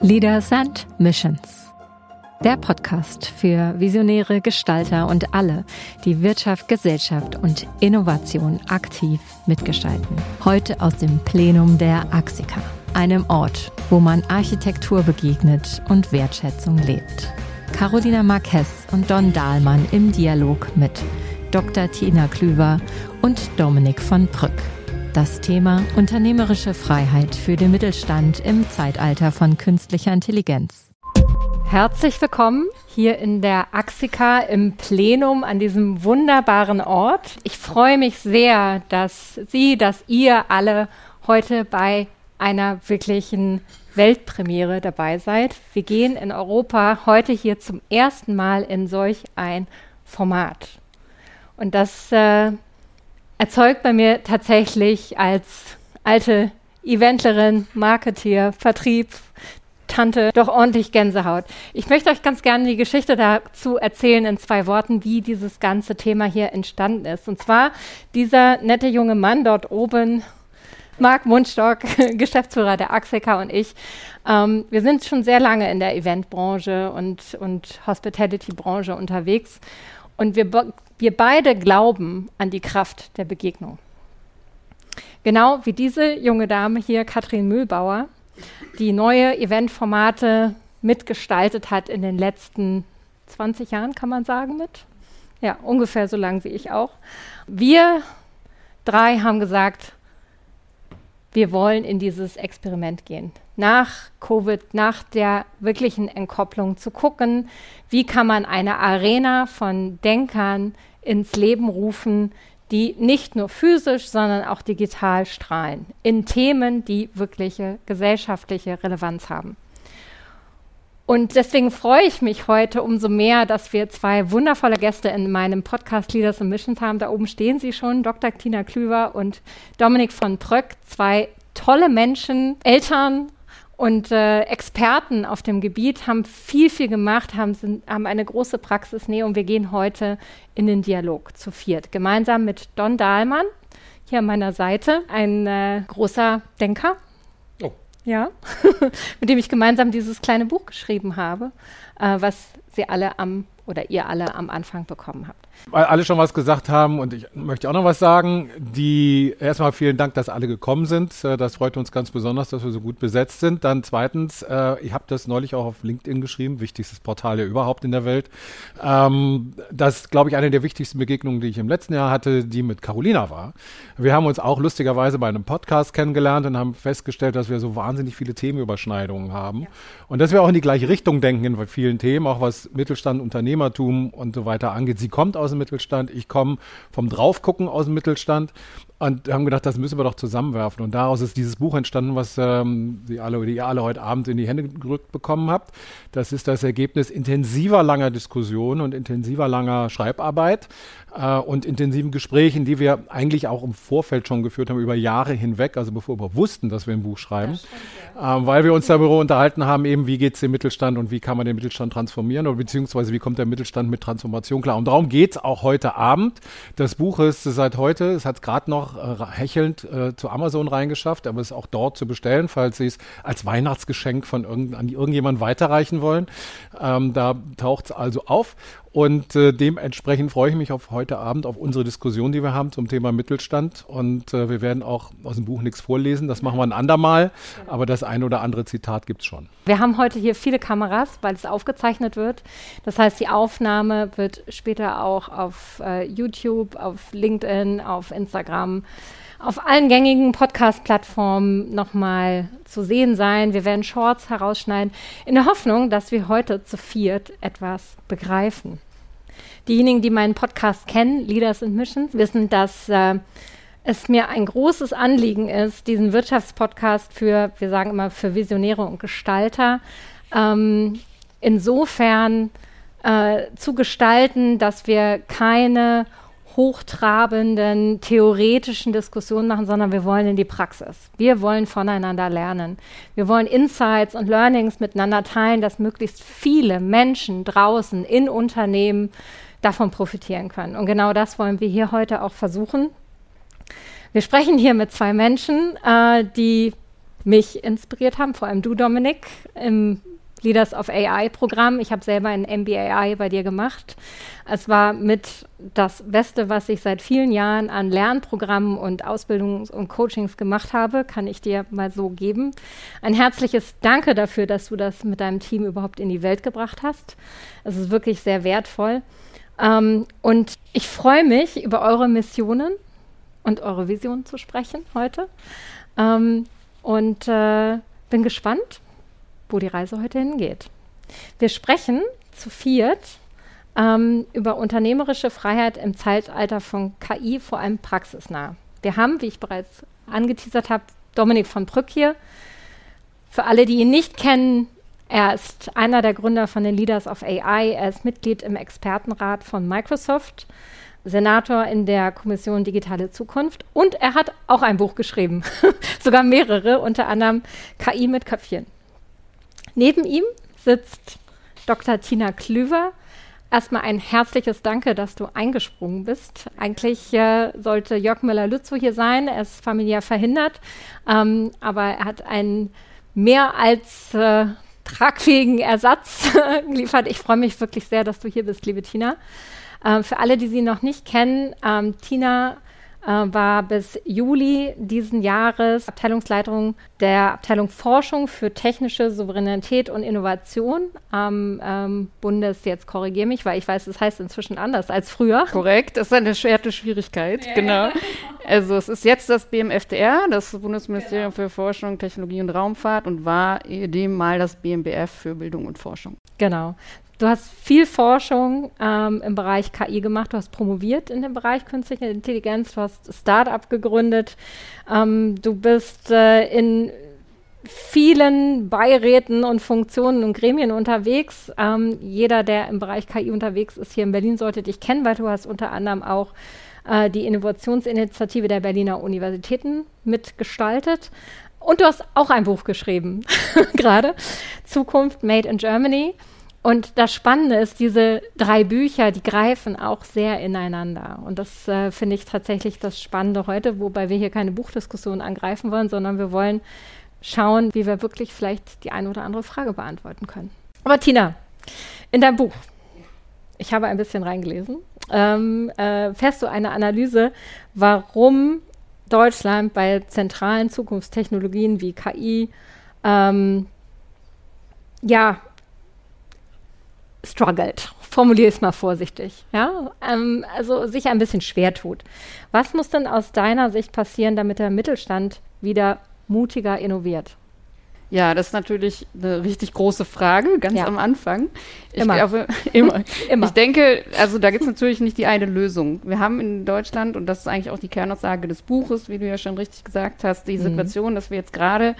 Leaders and Missions. Der Podcast für visionäre Gestalter und alle, die Wirtschaft, Gesellschaft und Innovation aktiv mitgestalten. Heute aus dem Plenum der AXICA, einem Ort, wo man Architektur begegnet und Wertschätzung lebt. Carolina Marquez und Don Dahlmann im Dialog mit Dr. Tina Klüver und Dominik von Prück. Das Thema unternehmerische Freiheit für den Mittelstand im Zeitalter von künstlicher Intelligenz. Herzlich willkommen hier in der AXICA im Plenum an diesem wunderbaren Ort. Ich freue mich sehr, dass ihr alle heute bei einer wirklichen Weltpremiere dabei seid. Wir gehen in Europa heute hier zum ersten Mal in solch ein Format. Und das erzeugt bei mir tatsächlich als alte Eventlerin, Marketeer, Vertrieb, Tante doch ordentlich Gänsehaut. Ich möchte euch ganz gerne die Geschichte dazu erzählen in 2 Worten, wie dieses ganze Thema hier entstanden ist. Und zwar dieser nette junge Mann dort oben, Marc Mundstock, Geschäftsführer der AXICA und ich, wir sind schon sehr lange in der Eventbranche und Hospitality-Branche unterwegs. Und wir beide glauben an die Kraft der Begegnung. Genau wie diese junge Dame hier, Katrin Mühlbauer, die neue Eventformate mitgestaltet hat in den letzten 20 Jahren, kann man sagen, mit? Ja, ungefähr so lang wie ich auch. Wir 3 haben gesagt, wir wollen in dieses Experiment gehen. Nach Covid, nach der wirklichen Entkopplung zu gucken, wie kann man eine Arena von Denkern ins Leben rufen, die nicht nur physisch, sondern auch digital strahlen, in Themen, die wirkliche gesellschaftliche Relevanz haben. Und deswegen freue ich mich heute umso mehr, dass wir 2 wundervolle Gäste in meinem Podcast Leaders and Missions haben. Da oben stehen sie schon, Dr. Tina Klüver und Dominik von Pröck, 2 tolle Menschen, Eltern und Experten auf dem Gebiet, haben viel gemacht, haben eine große Praxisnähe und wir gehen heute in den Dialog zu 4. Gemeinsam mit Don Dahlmann, hier an meiner Seite, ein großer Denker. Oh. Ja, mit dem ich gemeinsam dieses kleine Buch geschrieben habe, was ihr alle am Anfang bekommen habt. Weil alle schon was gesagt haben und ich möchte auch noch was sagen. Erstmal vielen Dank, dass alle gekommen sind. Das freut uns ganz besonders, dass wir so gut besetzt sind. Dann zweitens, ich habe das neulich auch auf LinkedIn geschrieben, wichtigstes Portal ja überhaupt in der Welt. Das, glaube ich, eine der wichtigsten Begegnungen, die ich im letzten Jahr hatte, die mit Carolina war. Wir haben uns auch lustigerweise bei einem Podcast kennengelernt und haben festgestellt, dass wir so wahnsinnig viele Themenüberschneidungen haben. Ja. Und dass wir auch in die gleiche Richtung denken in vielen Themen, auch was Mittelstand, Unternehmertum und so weiter angeht. Sie kommt aus dem Mittelstand, ich komme vom Draufgucken aus dem Mittelstand und haben gedacht, das müssen wir doch zusammenwerfen. Und daraus ist dieses Buch entstanden, was ihr alle heute Abend in die Hände gerückt bekommen habt. Das ist das Ergebnis intensiver langer Diskussionen und intensiver langer Schreibarbeit und intensiven Gesprächen, die wir eigentlich auch im Vorfeld schon geführt haben, über Jahre hinweg, also bevor wir wussten, dass wir ein Buch schreiben, weil wir uns darüber unterhalten haben, eben wie geht es dem Mittelstand und wie kann man den Mittelstand transformieren oder beziehungsweise wie kommt der Mittelstand mit Transformation klar. Und darum geht es auch heute Abend. Das Buch ist seit heute, es hat es gerade noch hechelnd zu Amazon reingeschafft, aber es ist auch dort zu bestellen, falls Sie es als Weihnachtsgeschenk an irgendjemanden weiterreichen wollen. Da taucht es also auf. Und dementsprechend freue ich mich auf heute Abend, auf unsere Diskussion, die wir haben zum Thema Mittelstand. Und wir werden auch aus dem Buch nichts vorlesen, das machen wir ein andermal. Genau. Aber das ein oder andere Zitat gibt es schon. Wir haben heute hier viele Kameras, weil es aufgezeichnet wird. Das heißt, die Aufnahme wird später auch auf YouTube, auf LinkedIn, auf Instagram, auf allen gängigen Podcast-Plattformen nochmal zu sehen sein. Wir werden Shorts herausschneiden, in der Hoffnung, dass wir heute zu 4 etwas begreifen. Diejenigen, die meinen Podcast kennen, Leaders and Missions, wissen, dass es mir ein großes Anliegen ist, diesen Wirtschaftspodcast wir sagen immer, für Visionäre und Gestalter, insofern zu gestalten, dass wir keine hochtrabenden, theoretischen Diskussionen machen, sondern wir wollen in die Praxis. Wir wollen voneinander lernen. Wir wollen Insights und Learnings miteinander teilen, dass möglichst viele Menschen draußen in Unternehmen davon profitieren können. Und genau das wollen wir hier heute auch versuchen. Wir sprechen hier mit 2 Menschen, die mich inspiriert haben, vor allem du, Dominik, im Leaders of AI-Programm. Ich habe selber ein MBAI bei dir gemacht. Es war mit das Beste, was ich seit vielen Jahren an Lernprogrammen und Ausbildungs- und Coachings gemacht habe, kann ich dir mal so geben. Ein herzliches Danke dafür, dass du das mit deinem Team überhaupt in die Welt gebracht hast. Es ist wirklich sehr wertvoll. Und ich freue mich, über eure Missionen und eure Visionen zu sprechen heute. Und bin gespannt, wo die Reise heute hingeht. Wir sprechen zu viert über unternehmerische Freiheit im Zeitalter von KI, vor allem praxisnah. Wir haben, wie ich bereits angeteasert habe, Dominik von Brück hier. Für alle, die ihn nicht kennen, er ist einer der Gründer von den Leaders of AI. Er ist Mitglied im Expertenrat von Microsoft, Senator in der Kommission Digitale Zukunft und er hat auch ein Buch geschrieben, sogar mehrere, unter anderem KI mit Köpfchen. Neben ihm sitzt Dr. Tina Klüver. Erstmal ein herzliches Danke, dass du eingesprungen bist. Eigentlich sollte Jörg Müller-Lützow hier sein. Er ist familiär verhindert, aber er hat einen mehr als tragfähigen Ersatz geliefert. Ich freue mich wirklich sehr, dass du hier bist, liebe Tina. Für alle, die sie noch nicht kennen, Tina war bis Juli diesen Jahres Abteilungsleiterin der Abteilung Forschung für technische Souveränität und Innovation am jetzt korrigiere mich, weil ich weiß, es heißt inzwischen anders als früher. Korrekt, das ist eine Schwierigkeit, ja, genau. Also es ist jetzt das BMFDR, das Bundesministerium für Forschung, Technologie und Raumfahrt und war ehedem mal das BMBF für Bildung und Forschung. Genau. Du hast viel Forschung im Bereich KI gemacht, du hast promoviert in dem Bereich künstliche Intelligenz, du hast Start-up gegründet, du bist in vielen Beiräten und Funktionen und Gremien unterwegs. Jeder, der im Bereich KI unterwegs ist hier in Berlin, sollte dich kennen, weil du hast unter anderem auch die Innovationsinitiative der Berliner Universitäten mitgestaltet. Und du hast auch ein Buch geschrieben, gerade, Zukunft Made in Germany. Und das Spannende ist, diese 3 Bücher, die greifen auch sehr ineinander. Und das finde ich tatsächlich das Spannende heute, wobei wir hier keine Buchdiskussion angreifen wollen, sondern wir wollen schauen, wie wir wirklich vielleicht die eine oder andere Frage beantworten können. Aber Tina, in deinem Buch, ich habe ein bisschen reingelesen, fährst du eine Analyse, warum Deutschland bei zentralen Zukunftstechnologien wie KI struggelt. Formuliere es mal vorsichtig. Ja? Also sich ein bisschen schwer tut. Was muss denn aus deiner Sicht passieren, damit der Mittelstand wieder mutiger innoviert? Ja, das ist natürlich eine richtig große Frage, ganz am Anfang. Immer. Immer. Immer. Ich denke, also da gibt es natürlich nicht die eine Lösung. Wir haben in Deutschland, und das ist eigentlich auch die Kernaussage des Buches, wie du ja schon richtig gesagt hast, die Situation, dass wir jetzt gerade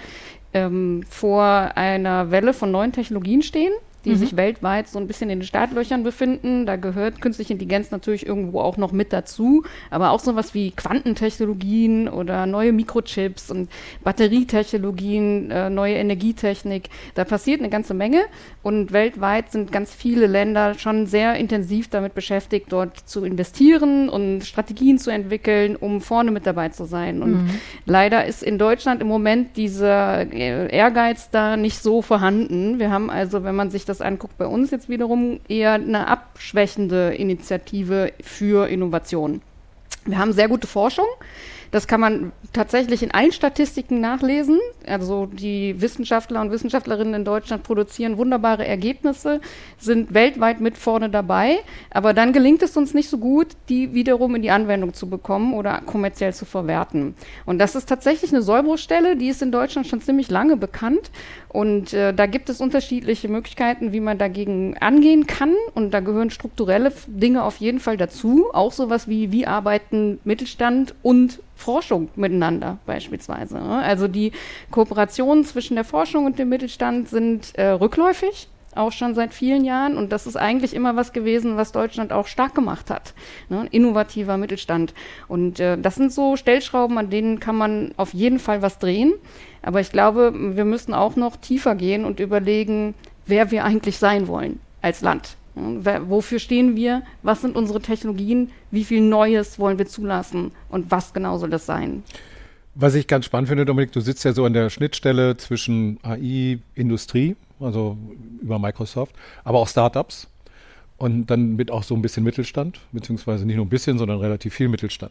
vor einer Welle von neuen Technologien stehen, die sich weltweit so ein bisschen in den Startlöchern befinden. Da gehört künstliche Intelligenz natürlich irgendwo auch noch mit dazu, aber auch sowas wie Quantentechnologien oder neue Mikrochips und Batterietechnologien, neue Energietechnik. Da passiert eine ganze Menge und weltweit sind ganz viele Länder schon sehr intensiv damit beschäftigt, dort zu investieren und Strategien zu entwickeln, um vorne mit dabei zu sein. Und leider ist in Deutschland im Moment dieser Ehrgeiz da nicht so vorhanden. Wir haben also, wenn man sich das anguckt, bei uns jetzt wiederum eher eine abschwächende Initiative für Innovation. Wir haben sehr gute Forschung. Das kann man tatsächlich in allen Statistiken nachlesen. Also die Wissenschaftler und Wissenschaftlerinnen in Deutschland produzieren wunderbare Ergebnisse, sind weltweit mit vorne dabei. Aber dann gelingt es uns nicht so gut, die wiederum in die Anwendung zu bekommen oder kommerziell zu verwerten. Und das ist tatsächlich eine Sollbruchstelle, die ist in Deutschland schon ziemlich lange bekannt. Und da gibt es unterschiedliche Möglichkeiten, wie man dagegen angehen kann. Und da gehören strukturelle Dinge auf jeden Fall dazu. Auch sowas wie arbeiten Mittelstand und Forschung miteinander beispielsweise. Also die Kooperationen zwischen der Forschung und dem Mittelstand sind rückläufig, auch schon seit vielen Jahren. Und das ist eigentlich immer was gewesen, was Deutschland auch stark gemacht hat. Innovativer Mittelstand. Und das sind so Stellschrauben, an denen kann man auf jeden Fall was drehen. Aber ich glaube, wir müssen auch noch tiefer gehen und überlegen, wer wir eigentlich sein wollen als Land. Wofür stehen wir? Was sind unsere Technologien? Wie viel Neues wollen wir zulassen? Und was genau soll das sein? Was ich ganz spannend finde, Dominik, du sitzt ja so an der Schnittstelle zwischen AI, Industrie, also über Microsoft, aber auch Startups und dann mit auch so ein bisschen Mittelstand, beziehungsweise nicht nur ein bisschen, sondern relativ viel Mittelstand.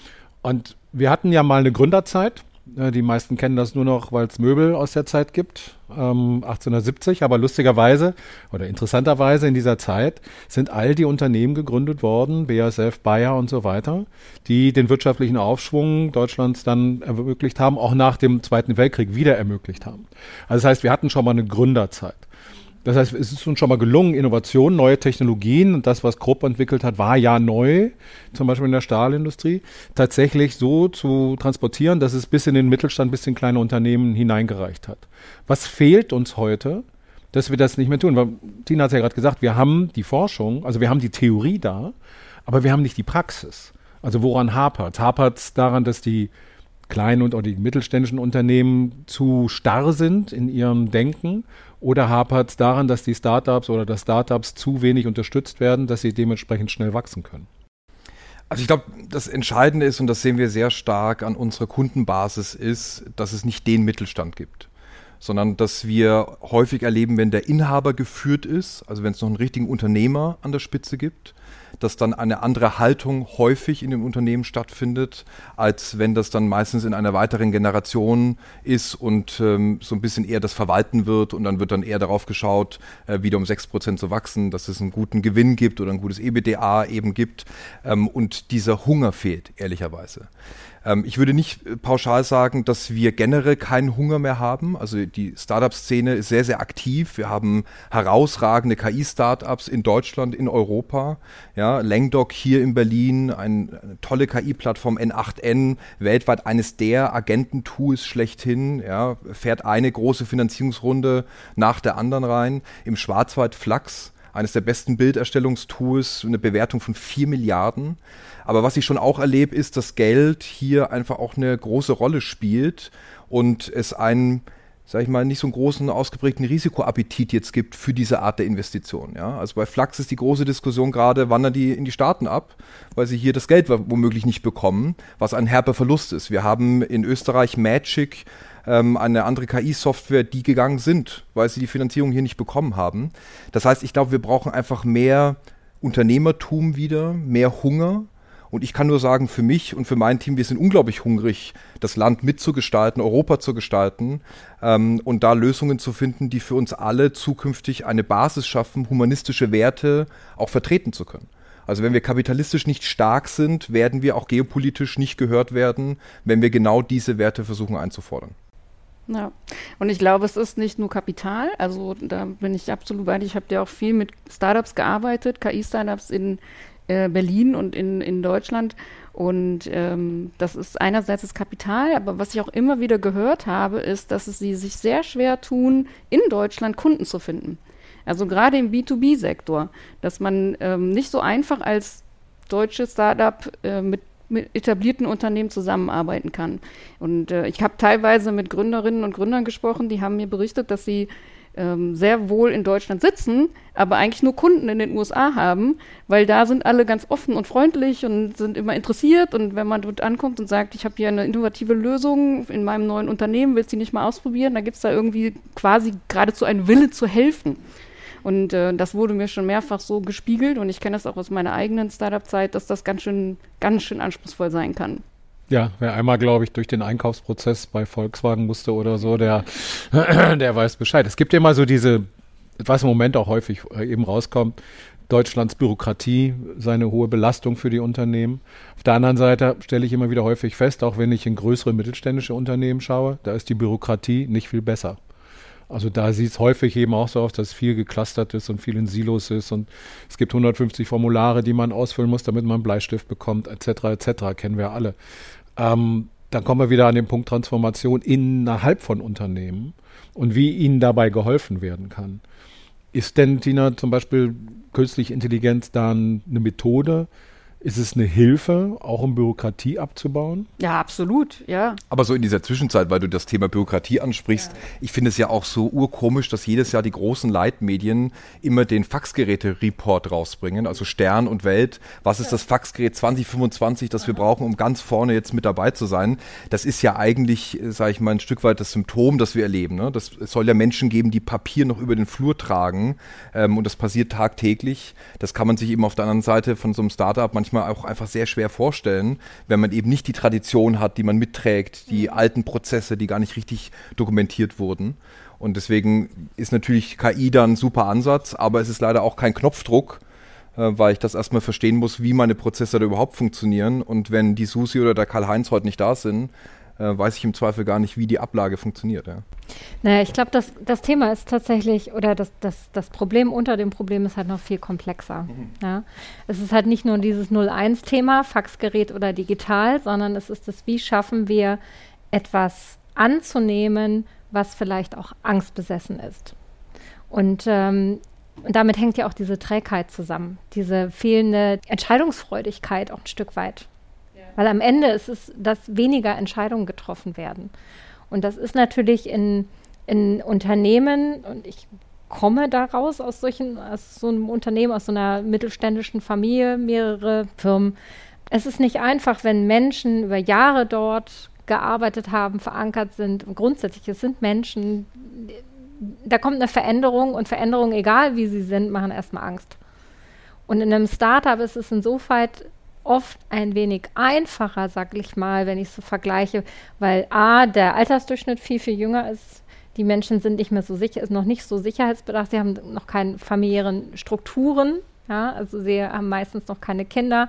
Und wir hatten ja mal eine Gründerzeit. Die meisten kennen das nur noch, weil es Möbel aus der Zeit gibt, 1870. Aber lustigerweise oder interessanterweise in dieser Zeit sind all die Unternehmen gegründet worden, BASF, Bayer und so weiter, die den wirtschaftlichen Aufschwung Deutschlands dann ermöglicht haben, auch nach dem Zweiten Weltkrieg wieder ermöglicht haben. Also das heißt, wir hatten schon mal eine Gründerzeit. Das heißt, es ist uns schon mal gelungen, Innovationen, neue Technologien und das, was Krupp entwickelt hat, war ja neu, zum Beispiel in der Stahlindustrie, tatsächlich so zu transportieren, dass es bis in den Mittelstand, bis in kleine Unternehmen hineingereicht hat. Was fehlt uns heute, dass wir das nicht mehr tun? Weil Tina hat es ja gerade gesagt, wir haben die Forschung, also wir haben die Theorie da, aber wir haben nicht die Praxis. Also woran hapert es? Hapert es daran, dass die kleinen oder die mittelständischen Unternehmen zu starr sind in ihrem Denken? Oder hapert es daran, dass die Startups oder dass Startups zu wenig unterstützt werden, dass sie dementsprechend schnell wachsen können? Also ich glaube, das Entscheidende ist, und das sehen wir sehr stark an unserer Kundenbasis, ist, dass es nicht den Mittelstand gibt, sondern dass wir häufig erleben, wenn der Inhaber geführt ist, also wenn es noch einen richtigen Unternehmer an der Spitze gibt, dass dann eine andere Haltung häufig in dem Unternehmen stattfindet, als wenn das dann meistens in einer weiteren Generation ist und so ein bisschen eher das verwalten wird und dann wird dann eher darauf geschaut, wieder um 6% zu wachsen, dass es einen guten Gewinn gibt oder ein gutes EBITDA eben gibt und dieser Hunger fehlt, ehrlicherweise. Ich würde nicht pauschal sagen, dass wir generell keinen Hunger mehr haben. Also die Startup-Szene ist sehr, sehr aktiv. Wir haben herausragende KI-Startups in Deutschland, in Europa. Ja, Langdoc hier in Berlin, eine tolle KI-Plattform N8N, weltweit eines der Agententools schlechthin. Ja, fährt eine große Finanzierungsrunde nach der anderen rein. Im Schwarzwald Flux, eines der besten Bilderstellungstools, eine Bewertung von 4 Milliarden. Aber was ich schon auch erlebe, ist, dass Geld hier einfach auch eine große Rolle spielt und es einen, sag ich mal, nicht so einen großen, ausgeprägten Risikoappetit jetzt gibt für diese Art der Investition. Ja? Also bei Flux ist die große Diskussion gerade, wandern die in die Staaten ab, weil sie hier das Geld womöglich nicht bekommen, was ein herber Verlust ist. Wir haben in Österreich Magic, eine andere KI-Software, die gegangen sind, weil sie die Finanzierung hier nicht bekommen haben. Das heißt, ich glaube, wir brauchen einfach mehr Unternehmertum wieder, mehr Hunger. Und ich kann nur sagen, für mich und für mein Team, wir sind unglaublich hungrig, das Land mitzugestalten, Europa zu gestalten und da Lösungen zu finden, die für uns alle zukünftig eine Basis schaffen, humanistische Werte auch vertreten zu können. Also wenn wir kapitalistisch nicht stark sind, werden wir auch geopolitisch nicht gehört werden, wenn wir genau diese Werte versuchen einzufordern. Ja, und ich glaube, es ist nicht nur Kapital, also da bin ich absolut bei dir. Ich habe ja auch viel mit Startups gearbeitet, KI-Startups in Berlin und in Deutschland und das ist einerseits das Kapital, aber was ich auch immer wieder gehört habe, ist, dass sie sich sehr schwer tun, in Deutschland Kunden zu finden. Also gerade im B2B-Sektor, dass man nicht so einfach als deutsches Startup mit etablierten Unternehmen zusammenarbeiten kann. Und ich habe teilweise mit Gründerinnen und Gründern gesprochen, die haben mir berichtet, dass sie sehr wohl in Deutschland sitzen, aber eigentlich nur Kunden in den USA haben, weil da sind alle ganz offen und freundlich und sind immer interessiert. Und wenn man dort ankommt und sagt, ich habe hier eine innovative Lösung in meinem neuen Unternehmen, willst du die nicht mal ausprobieren? Da gibt es da irgendwie quasi geradezu einen Wille zu helfen. Und das wurde mir schon mehrfach so gespiegelt und ich kenne das auch aus meiner eigenen Startup-Zeit, dass das ganz schön anspruchsvoll sein kann. Ja, wer einmal, glaube ich, durch den Einkaufsprozess bei Volkswagen musste oder so, der weiß Bescheid. Es gibt ja immer so diese, was im Moment auch häufig eben rauskommt, Deutschlands Bürokratie, seine hohe Belastung für die Unternehmen. Auf der anderen Seite stelle ich immer wieder häufig fest, auch wenn ich in größere mittelständische Unternehmen schaue, da ist die Bürokratie nicht viel besser. Also da sieht es häufig eben auch so aus, dass viel geclustert ist und viel in Silos ist und es gibt 150 Formulare, die man ausfüllen muss, damit man einen Bleistift bekommt, etc., kennen wir alle. Dann kommen wir wieder an den Punkt Transformation innerhalb von Unternehmen und wie ihnen dabei geholfen werden kann. Ist denn, Tina, zum Beispiel künstliche Intelligenz dann eine Methode, Ist es eine Hilfe, auch um Bürokratie abzubauen? Ja, absolut, ja. Aber so in dieser Zwischenzeit, weil du das Thema Bürokratie ansprichst, ich finde es ja auch so urkomisch, dass jedes Jahr die großen Leitmedien immer den Faxgeräte-Report rausbringen, also Stern und Welt. Was ist das Faxgerät 2025, das wir brauchen, um ganz vorne jetzt mit dabei zu sein? Das ist ja eigentlich, sage ich mal, ein Stück weit das Symptom, das wir erleben. Ne? Es soll ja Menschen geben, die Papier noch über den Flur tragen, und das passiert tagtäglich. Das kann man sich eben auf der anderen Seite von so einem Startup manchmal auch einfach sehr schwer vorstellen, wenn man eben nicht die Tradition hat, die man mitträgt, die alten Prozesse, die gar nicht richtig dokumentiert wurden. Und deswegen ist natürlich KI dann ein super Ansatz, aber es ist leider auch kein Knopfdruck, weil ich das erstmal verstehen muss, wie meine Prozesse da überhaupt funktionieren. Und wenn die Susi oder der Karl-Heinz heute nicht da sind, weiß ich im Zweifel gar nicht, wie die Ablage funktioniert. Ja. Naja, ich glaube, das Thema ist tatsächlich, oder das Problem unter dem Problem ist halt noch viel komplexer. Ja? Es ist halt nicht nur dieses 0-1-Thema, Faxgerät oder digital, sondern es ist das, wie schaffen wir etwas anzunehmen, was vielleicht auch angstbesessen ist. Und damit hängt ja auch diese Trägheit zusammen, diese fehlende Entscheidungsfreudigkeit auch ein Stück weit. Weil am Ende ist es, dass weniger Entscheidungen getroffen werden. Und das ist natürlich in Unternehmen, und ich komme daraus aus so einem Unternehmen, aus so einer mittelständischen Familie, mehrere Firmen. Es ist nicht einfach, wenn Menschen über Jahre dort gearbeitet haben, verankert sind. Und grundsätzlich, es sind Menschen, da kommt eine Veränderung, und Veränderungen, egal wie sie sind, machen erstmal Angst. Und in einem Startup ist es insofern oft ein wenig einfacher, sag ich mal, wenn ich es so vergleiche, weil der Altersdurchschnitt viel, viel jünger ist. Die Menschen sind nicht mehr so sicher, ist noch nicht so sicherheitsbedacht, sie haben noch keine familiären Strukturen, ja, also sie haben meistens noch keine Kinder.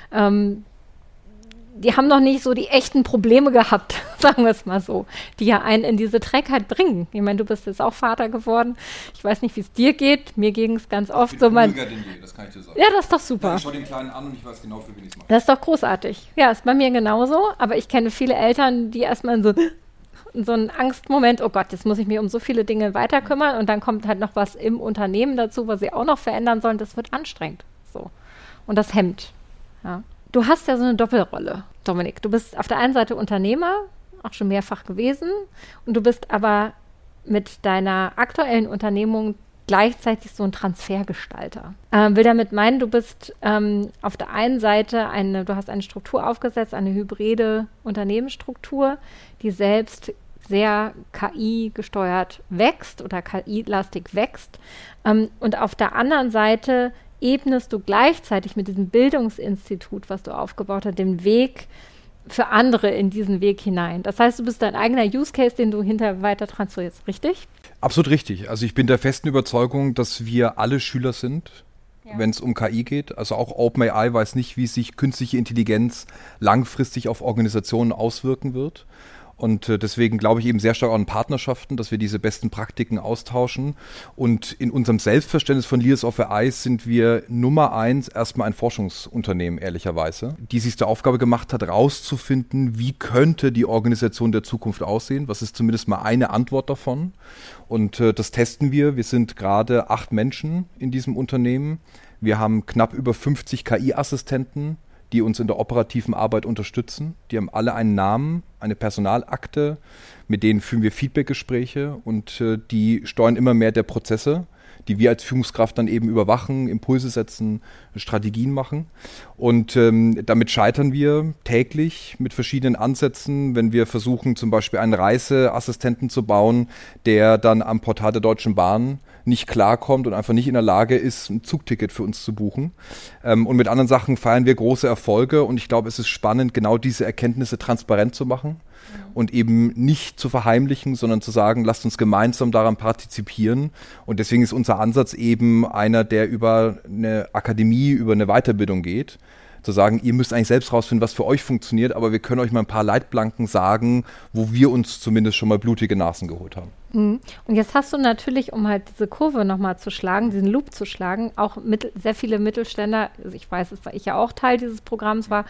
Die haben noch nicht so die echten Probleme gehabt, sagen wir es mal so, die ja einen in diese Trägheit bringen. Ich meine, du bist jetzt auch Vater geworden. Ich weiß nicht, wie es dir geht. Mir ging es ganz oft so. Denn je, das kann ich dir sagen. Ja, das ist doch super. Ja, ich schaue den Kleinen an und ich weiß genau, für wen ich es mache. Das ist doch großartig. Ja, ist bei mir genauso. Aber ich kenne viele Eltern, die erstmal in so einen Angstmoment, oh Gott, jetzt muss ich mich um so viele Dinge weiter kümmern, und dann kommt halt noch was im Unternehmen dazu, was sie auch noch verändern sollen. Das wird anstrengend. So. Und das hemmt. Ja. Du hast ja so eine Doppelrolle, Dominik. Du bist auf der einen Seite Unternehmer, auch schon mehrfach gewesen, und du bist aber mit deiner aktuellen Unternehmung gleichzeitig so ein Transfergestalter. Will damit meinen, du bist auf der einen Seite du hast eine Struktur aufgesetzt, eine hybride Unternehmensstruktur, die selbst sehr KI-gesteuert wächst oder KI-lastig wächst. Und auf der anderen Seite ebnest du gleichzeitig mit diesem Bildungsinstitut, was du aufgebaut hast, den Weg für andere in diesen Weg hinein. Das heißt, du bist dein eigener Use Case, den du hinterher weiter transferierst, richtig? Absolut richtig. Also ich bin der festen Überzeugung, dass wir alle Schüler sind, wenn es um KI geht. Also auch OpenAI weiß nicht, wie sich künstliche Intelligenz langfristig auf Organisationen auswirken wird. Und deswegen glaube ich eben sehr stark an Partnerschaften, dass wir diese besten Praktiken austauschen. Und in unserem Selbstverständnis von Leaders of AI sind wir Nummer 1 erstmal ein Forschungsunternehmen, ehrlicherweise, die sich der Aufgabe gemacht hat, rauszufinden, wie könnte die Organisation der Zukunft aussehen. Was ist zumindest mal eine Antwort davon? Und das testen wir. Wir sind gerade 8 Menschen in diesem Unternehmen. Wir haben knapp über 50 KI-Assistenten, die uns in der operativen Arbeit unterstützen. Die haben alle einen Namen, eine Personalakte, mit denen führen wir Feedbackgespräche, und die steuern immer mehr der Prozesse, die wir als Führungskraft dann eben überwachen, Impulse setzen, Strategien machen. Und damit scheitern wir täglich mit verschiedenen Ansätzen, wenn wir versuchen, zum Beispiel einen Reiseassistenten zu bauen, der dann am Portal der Deutschen Bahn nicht klarkommt und einfach nicht in der Lage ist, ein Zugticket für uns zu buchen. Und mit anderen Sachen feiern wir große Erfolge, und ich glaube, es ist spannend, genau diese Erkenntnisse transparent zu machen und eben nicht zu verheimlichen, sondern zu sagen, lasst uns gemeinsam daran partizipieren. Und deswegen ist unser Ansatz eben einer, der über eine Akademie, über eine Weiterbildung geht. Zu sagen, ihr müsst eigentlich selbst rausfinden, was für euch funktioniert, aber wir können euch mal ein paar Leitplanken sagen, wo wir uns zumindest schon mal blutige Nasen geholt haben. Und jetzt hast du natürlich, um halt diese Kurve nochmal zu schlagen, diesen Loop zu schlagen, auch sehr viele Mittelständler, also ich weiß, weil ich ja auch Teil dieses Programms war,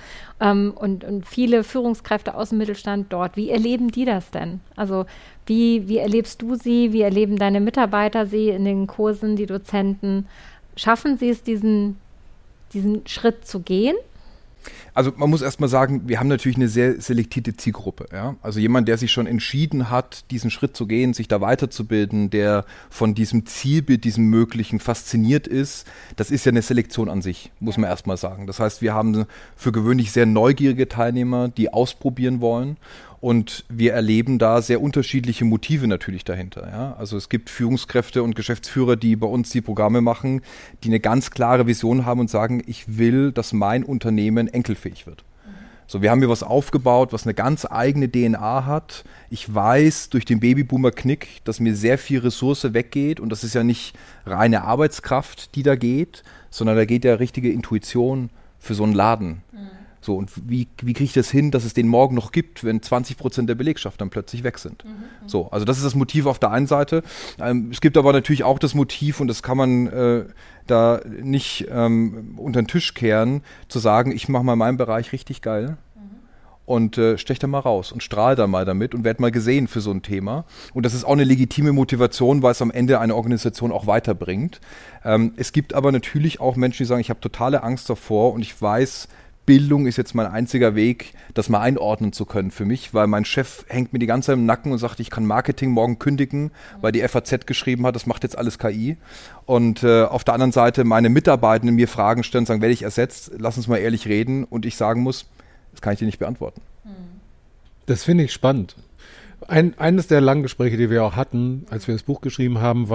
und viele Führungskräfte aus dem Mittelstand dort. Wie erleben die das denn? Also wie erlebst du sie? Wie erleben deine Mitarbeiter sie in den Kursen, die Dozenten? Schaffen sie es, diesen Schritt zu gehen? Also man muss erstmal sagen, wir haben natürlich eine sehr selektierte Zielgruppe. Ja? Also jemand, der sich schon entschieden hat, diesen Schritt zu gehen, sich da weiterzubilden, der von diesem Zielbild, diesem Möglichen fasziniert ist, das ist ja eine Selektion an sich, muss man erstmal sagen. Das heißt, wir haben für gewöhnlich sehr neugierige Teilnehmer, die ausprobieren wollen. Und wir erleben da sehr unterschiedliche Motive natürlich dahinter. Ja? Also es gibt Führungskräfte und Geschäftsführer, die bei uns die Programme machen, die eine ganz klare Vision haben und sagen, ich will, dass mein Unternehmen enkelfähig wird. So, wir haben hier was aufgebaut, was eine ganz eigene DNA hat. Ich weiß durch den Babyboomer-Knick, dass mir sehr viel Ressource weggeht und das ist ja nicht reine Arbeitskraft, die da geht, sondern da geht ja richtige Intuition für so einen Laden. So, und wie kriege ich das hin, dass es den morgen noch gibt, wenn 20% der Belegschaft dann plötzlich weg sind? So, also das ist das Motiv auf der einen Seite. Es gibt aber natürlich auch das Motiv, und das kann man da nicht unter den Tisch kehren, zu sagen, ich mache mal meinen Bereich richtig geil und stech da mal raus und strahl da mal damit und werd mal gesehen für so ein Thema. Und das ist auch eine legitime Motivation, weil es am Ende eine Organisation auch weiterbringt. Es gibt aber natürlich auch Menschen, die sagen, ich habe totale Angst davor und ich weiß, Bildung ist jetzt mein einziger Weg, das mal einordnen zu können für mich, weil mein Chef hängt mir die ganze Zeit im Nacken und sagt, ich kann Marketing morgen kündigen, weil die FAZ geschrieben hat, das macht jetzt alles KI. Und auf der anderen Seite meine Mitarbeitenden mir Fragen stellen und sagen, werde ich ersetzt? Lass uns mal ehrlich reden. Und ich sagen muss, das kann ich dir nicht beantworten. Das finde ich spannend. Eines der langen Gespräche, die wir auch hatten, als wir das Buch geschrieben haben,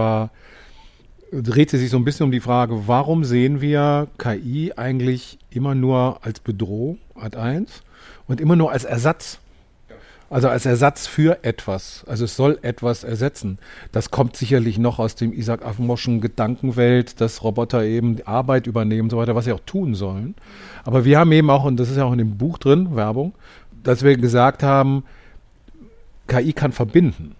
drehte sich so ein bisschen um die Frage, warum sehen wir KI eigentlich immer nur als Bedrohung, Ad 1, und immer nur als Ersatz? Also als Ersatz für etwas. Also es soll etwas ersetzen. Das kommt sicherlich noch aus dem Isaac Asimovschen Gedankenwelt, dass Roboter eben die Arbeit übernehmen und so weiter, was sie auch tun sollen. Aber wir haben eben auch, und das ist ja auch in dem Buch drin, Werbung, dass wir gesagt haben, KI kann verbinden.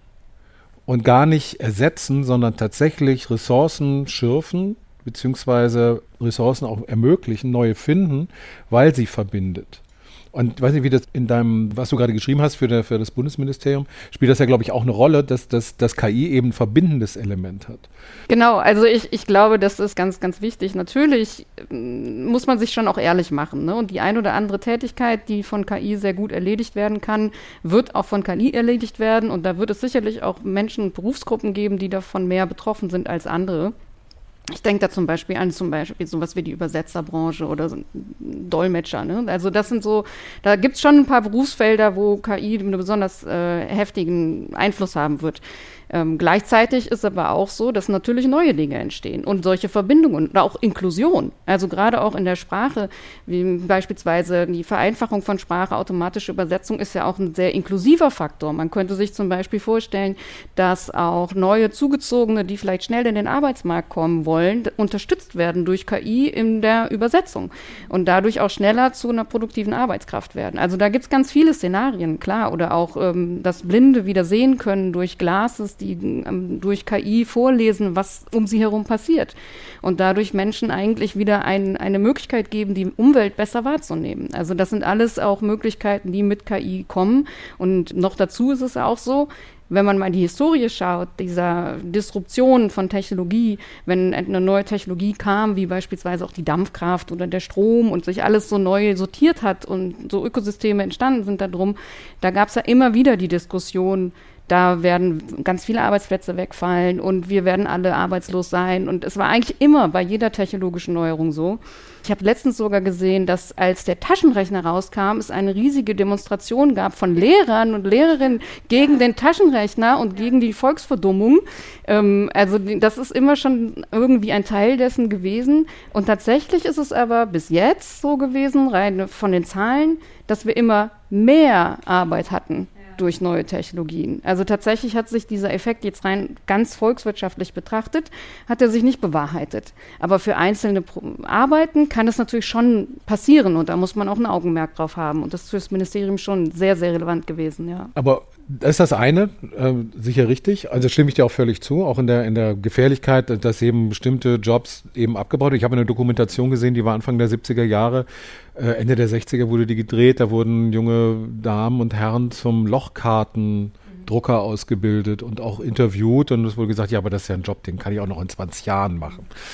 Und gar nicht ersetzen, sondern tatsächlich Ressourcen schürfen, beziehungsweise Ressourcen auch ermöglichen, neue finden, weil sie verbindet. Und ich weiß nicht, wie das in deinem, was du gerade geschrieben hast für das Bundesministerium, spielt das ja, glaube ich, auch eine Rolle, dass KI eben ein verbindendes Element hat. Genau, also ich glaube, das ist ganz, ganz wichtig. Natürlich muss man sich schon auch ehrlich machen, ne? Und die ein oder andere Tätigkeit, die von KI sehr gut erledigt werden kann, wird auch von KI erledigt werden. Und da wird es sicherlich auch Menschen und Berufsgruppen geben, die davon mehr betroffen sind als andere. Ich denke da zum Beispiel an sowas wie die Übersetzerbranche oder so Dolmetscher. Ne? Also das sind so, da gibt es schon ein paar Berufsfelder, wo KI einen besonders heftigen Einfluss haben wird. Gleichzeitig ist aber auch so, dass natürlich neue Dinge entstehen und solche Verbindungen oder auch Inklusion. Also gerade auch in der Sprache, wie beispielsweise die Vereinfachung von Sprache, automatische Übersetzung ist ja auch ein sehr inklusiver Faktor. Man könnte sich zum Beispiel vorstellen, dass auch neue Zugezogene, die vielleicht schnell in den Arbeitsmarkt kommen wollen, unterstützt werden durch KI in der Übersetzung und dadurch auch schneller zu einer produktiven Arbeitskraft werden. Also da gibt es ganz viele Szenarien, klar. Oder auch, dass Blinde wieder sehen können durch Glases, die durch KI vorlesen, was um sie herum passiert. Und dadurch Menschen eigentlich wieder eine Möglichkeit geben, die Umwelt besser wahrzunehmen. Also das sind alles auch Möglichkeiten, die mit KI kommen. Und noch dazu ist es auch so, wenn man mal die Historie schaut, dieser Disruption von Technologie, wenn eine neue Technologie kam, wie beispielsweise auch die Dampfkraft oder der Strom und sich alles so neu sortiert hat und so Ökosysteme entstanden sind darum, da gab es ja immer wieder die Diskussion, da werden ganz viele Arbeitsplätze wegfallen und wir werden alle arbeitslos sein. Und es war eigentlich immer bei jeder technologischen Neuerung so. Ich habe letztens sogar gesehen, dass als der Taschenrechner rauskam, es eine riesige Demonstration gab von Lehrern und Lehrerinnen gegen den Taschenrechner und gegen die Volksverdummung. Also das ist immer schon irgendwie ein Teil dessen gewesen. Und tatsächlich ist es aber bis jetzt so gewesen, rein von den Zahlen, dass wir immer mehr Arbeit hatten durch neue Technologien. Also tatsächlich hat sich dieser Effekt jetzt rein ganz volkswirtschaftlich betrachtet, hat er sich nicht bewahrheitet. Aber für einzelne Arbeiten kann es natürlich schon passieren und da muss man auch ein Augenmerk drauf haben. Und das ist für das Ministerium schon sehr, sehr relevant gewesen, ja. Aber das ist das eine, sicher richtig. Also stimme ich dir auch völlig zu, auch in der Gefährlichkeit, dass eben bestimmte Jobs eben abgebaut werden. Ich habe eine Dokumentation gesehen, die war Anfang der 70er Jahre, Ende der 60er wurde die gedreht, da wurden junge Damen und Herren zum Lochkartendrucker ausgebildet und auch interviewt und es wurde gesagt, ja, aber das ist ja ein Job, den kann ich auch noch in 20 Jahren machen.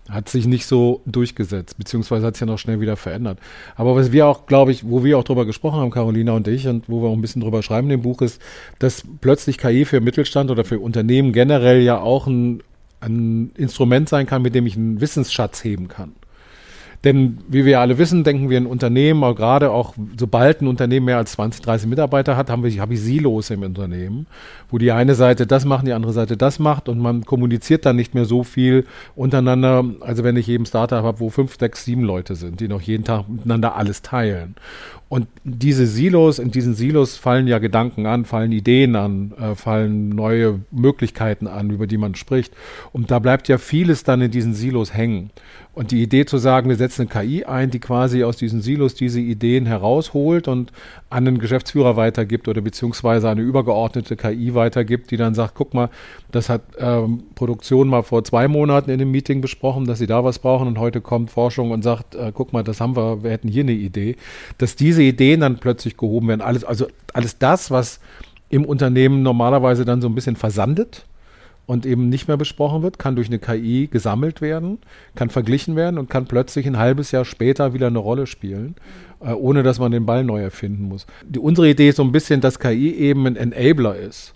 hat sich nicht so durchgesetzt, beziehungsweise hat es ja noch schnell wieder verändert. Aber was wir auch, glaube ich, wo wir auch drüber gesprochen haben, Carolina und ich, und wo wir auch ein bisschen drüber schreiben in dem Buch, ist, dass plötzlich KI für Mittelstand oder für Unternehmen generell ja auch ein Instrument sein kann, mit dem ich einen Wissensschatz heben kann. Denn wie wir alle wissen, denken wir in Unternehmen, aber gerade auch sobald ein Unternehmen mehr als 20, 30 Mitarbeiter hat, habe ich Silos im Unternehmen, wo die eine Seite das macht, die andere Seite das macht und man kommuniziert dann nicht mehr so viel untereinander, also wenn ich eben Startup habe, wo 5, 6, 7 Leute sind, die noch jeden Tag miteinander alles teilen. Und in diesen Silos fallen ja Gedanken an, fallen Ideen an, fallen neue Möglichkeiten an, über die man spricht. Und da bleibt ja vieles dann in diesen Silos hängen. Und die Idee zu sagen, wir setzen eine KI ein, die quasi aus diesen Silos diese Ideen herausholt und an einen Geschäftsführer weitergibt oder beziehungsweise eine übergeordnete KI weitergibt, die dann sagt, guck mal, das hat Produktion mal vor 2 Monaten in einem Meeting besprochen, dass sie da was brauchen und heute kommt Forschung und sagt, guck mal, das haben wir hätten hier eine Idee, dass diese Ideen dann plötzlich gehoben werden. Alles das, was im Unternehmen normalerweise dann so ein bisschen versandet und eben nicht mehr besprochen wird, kann durch eine KI gesammelt werden, kann verglichen werden und kann plötzlich ein halbes Jahr später wieder eine Rolle spielen, ohne dass man den Ball neu erfinden muss. Unsere Idee ist so ein bisschen, dass KI eben ein Enabler ist,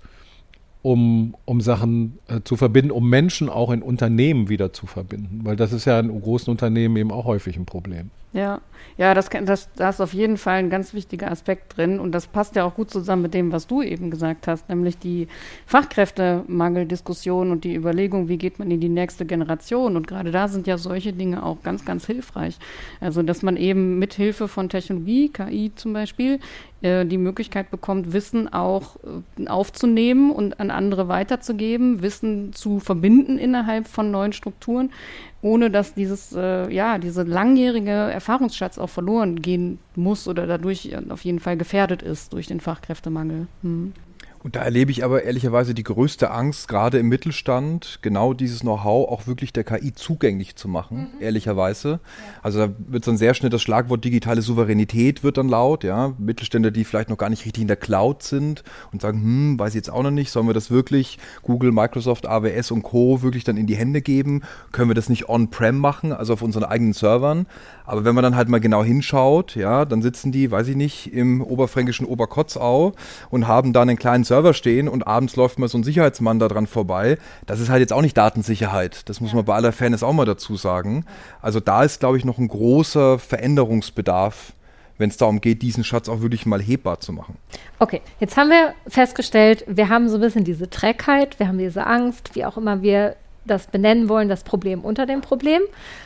um Sachen zu verbinden, um Menschen auch in Unternehmen wieder zu verbinden, weil das ist ja in großen Unternehmen eben auch häufig ein Problem. Ja, da ist auf jeden Fall ein ganz wichtiger Aspekt drin und das passt ja auch gut zusammen mit dem, was du eben gesagt hast, nämlich die Fachkräftemangeldiskussion und die Überlegung, wie geht man in die nächste Generation und gerade da sind ja solche Dinge auch ganz, ganz hilfreich. Also, dass man eben mit Hilfe von Technologie, KI zum Beispiel, die Möglichkeit bekommt, Wissen auch aufzunehmen und an andere weiterzugeben, Wissen zu verbinden innerhalb von neuen Strukturen, ohne dass diese langjährige Erfahrungsschatz auch verloren gehen muss oder dadurch auf jeden Fall gefährdet ist durch den Fachkräftemangel. Und da erlebe ich aber ehrlicherweise die größte Angst, gerade im Mittelstand, genau dieses Know-how auch wirklich der KI zugänglich zu machen, ehrlicherweise. Ja. Also da wird dann sehr schnell das Schlagwort digitale Souveränität wird dann laut, ja. Mittelständler, die vielleicht noch gar nicht richtig in der Cloud sind und sagen, weiß ich jetzt auch noch nicht, sollen wir das wirklich Google, Microsoft, AWS und Co. wirklich dann in die Hände geben? Können wir das nicht on-prem machen, also auf unseren eigenen Servern? Aber wenn man dann halt mal genau hinschaut, ja, dann sitzen die, weiß ich nicht, im oberfränkischen Oberkotzau und haben da einen kleinen Server stehen und abends läuft mal so ein Sicherheitsmann da dran vorbei. Das ist halt jetzt auch nicht Datensicherheit. Das muss man bei aller Fairness auch mal dazu sagen. Also da ist, glaube ich, noch ein großer Veränderungsbedarf, wenn es darum geht, diesen Schatz auch wirklich mal hebbar zu machen. Okay, jetzt haben wir festgestellt, wir haben so ein bisschen diese Trägheit, wir haben diese Angst, wie auch immer wir das benennen wollen, das Problem unter dem Problem.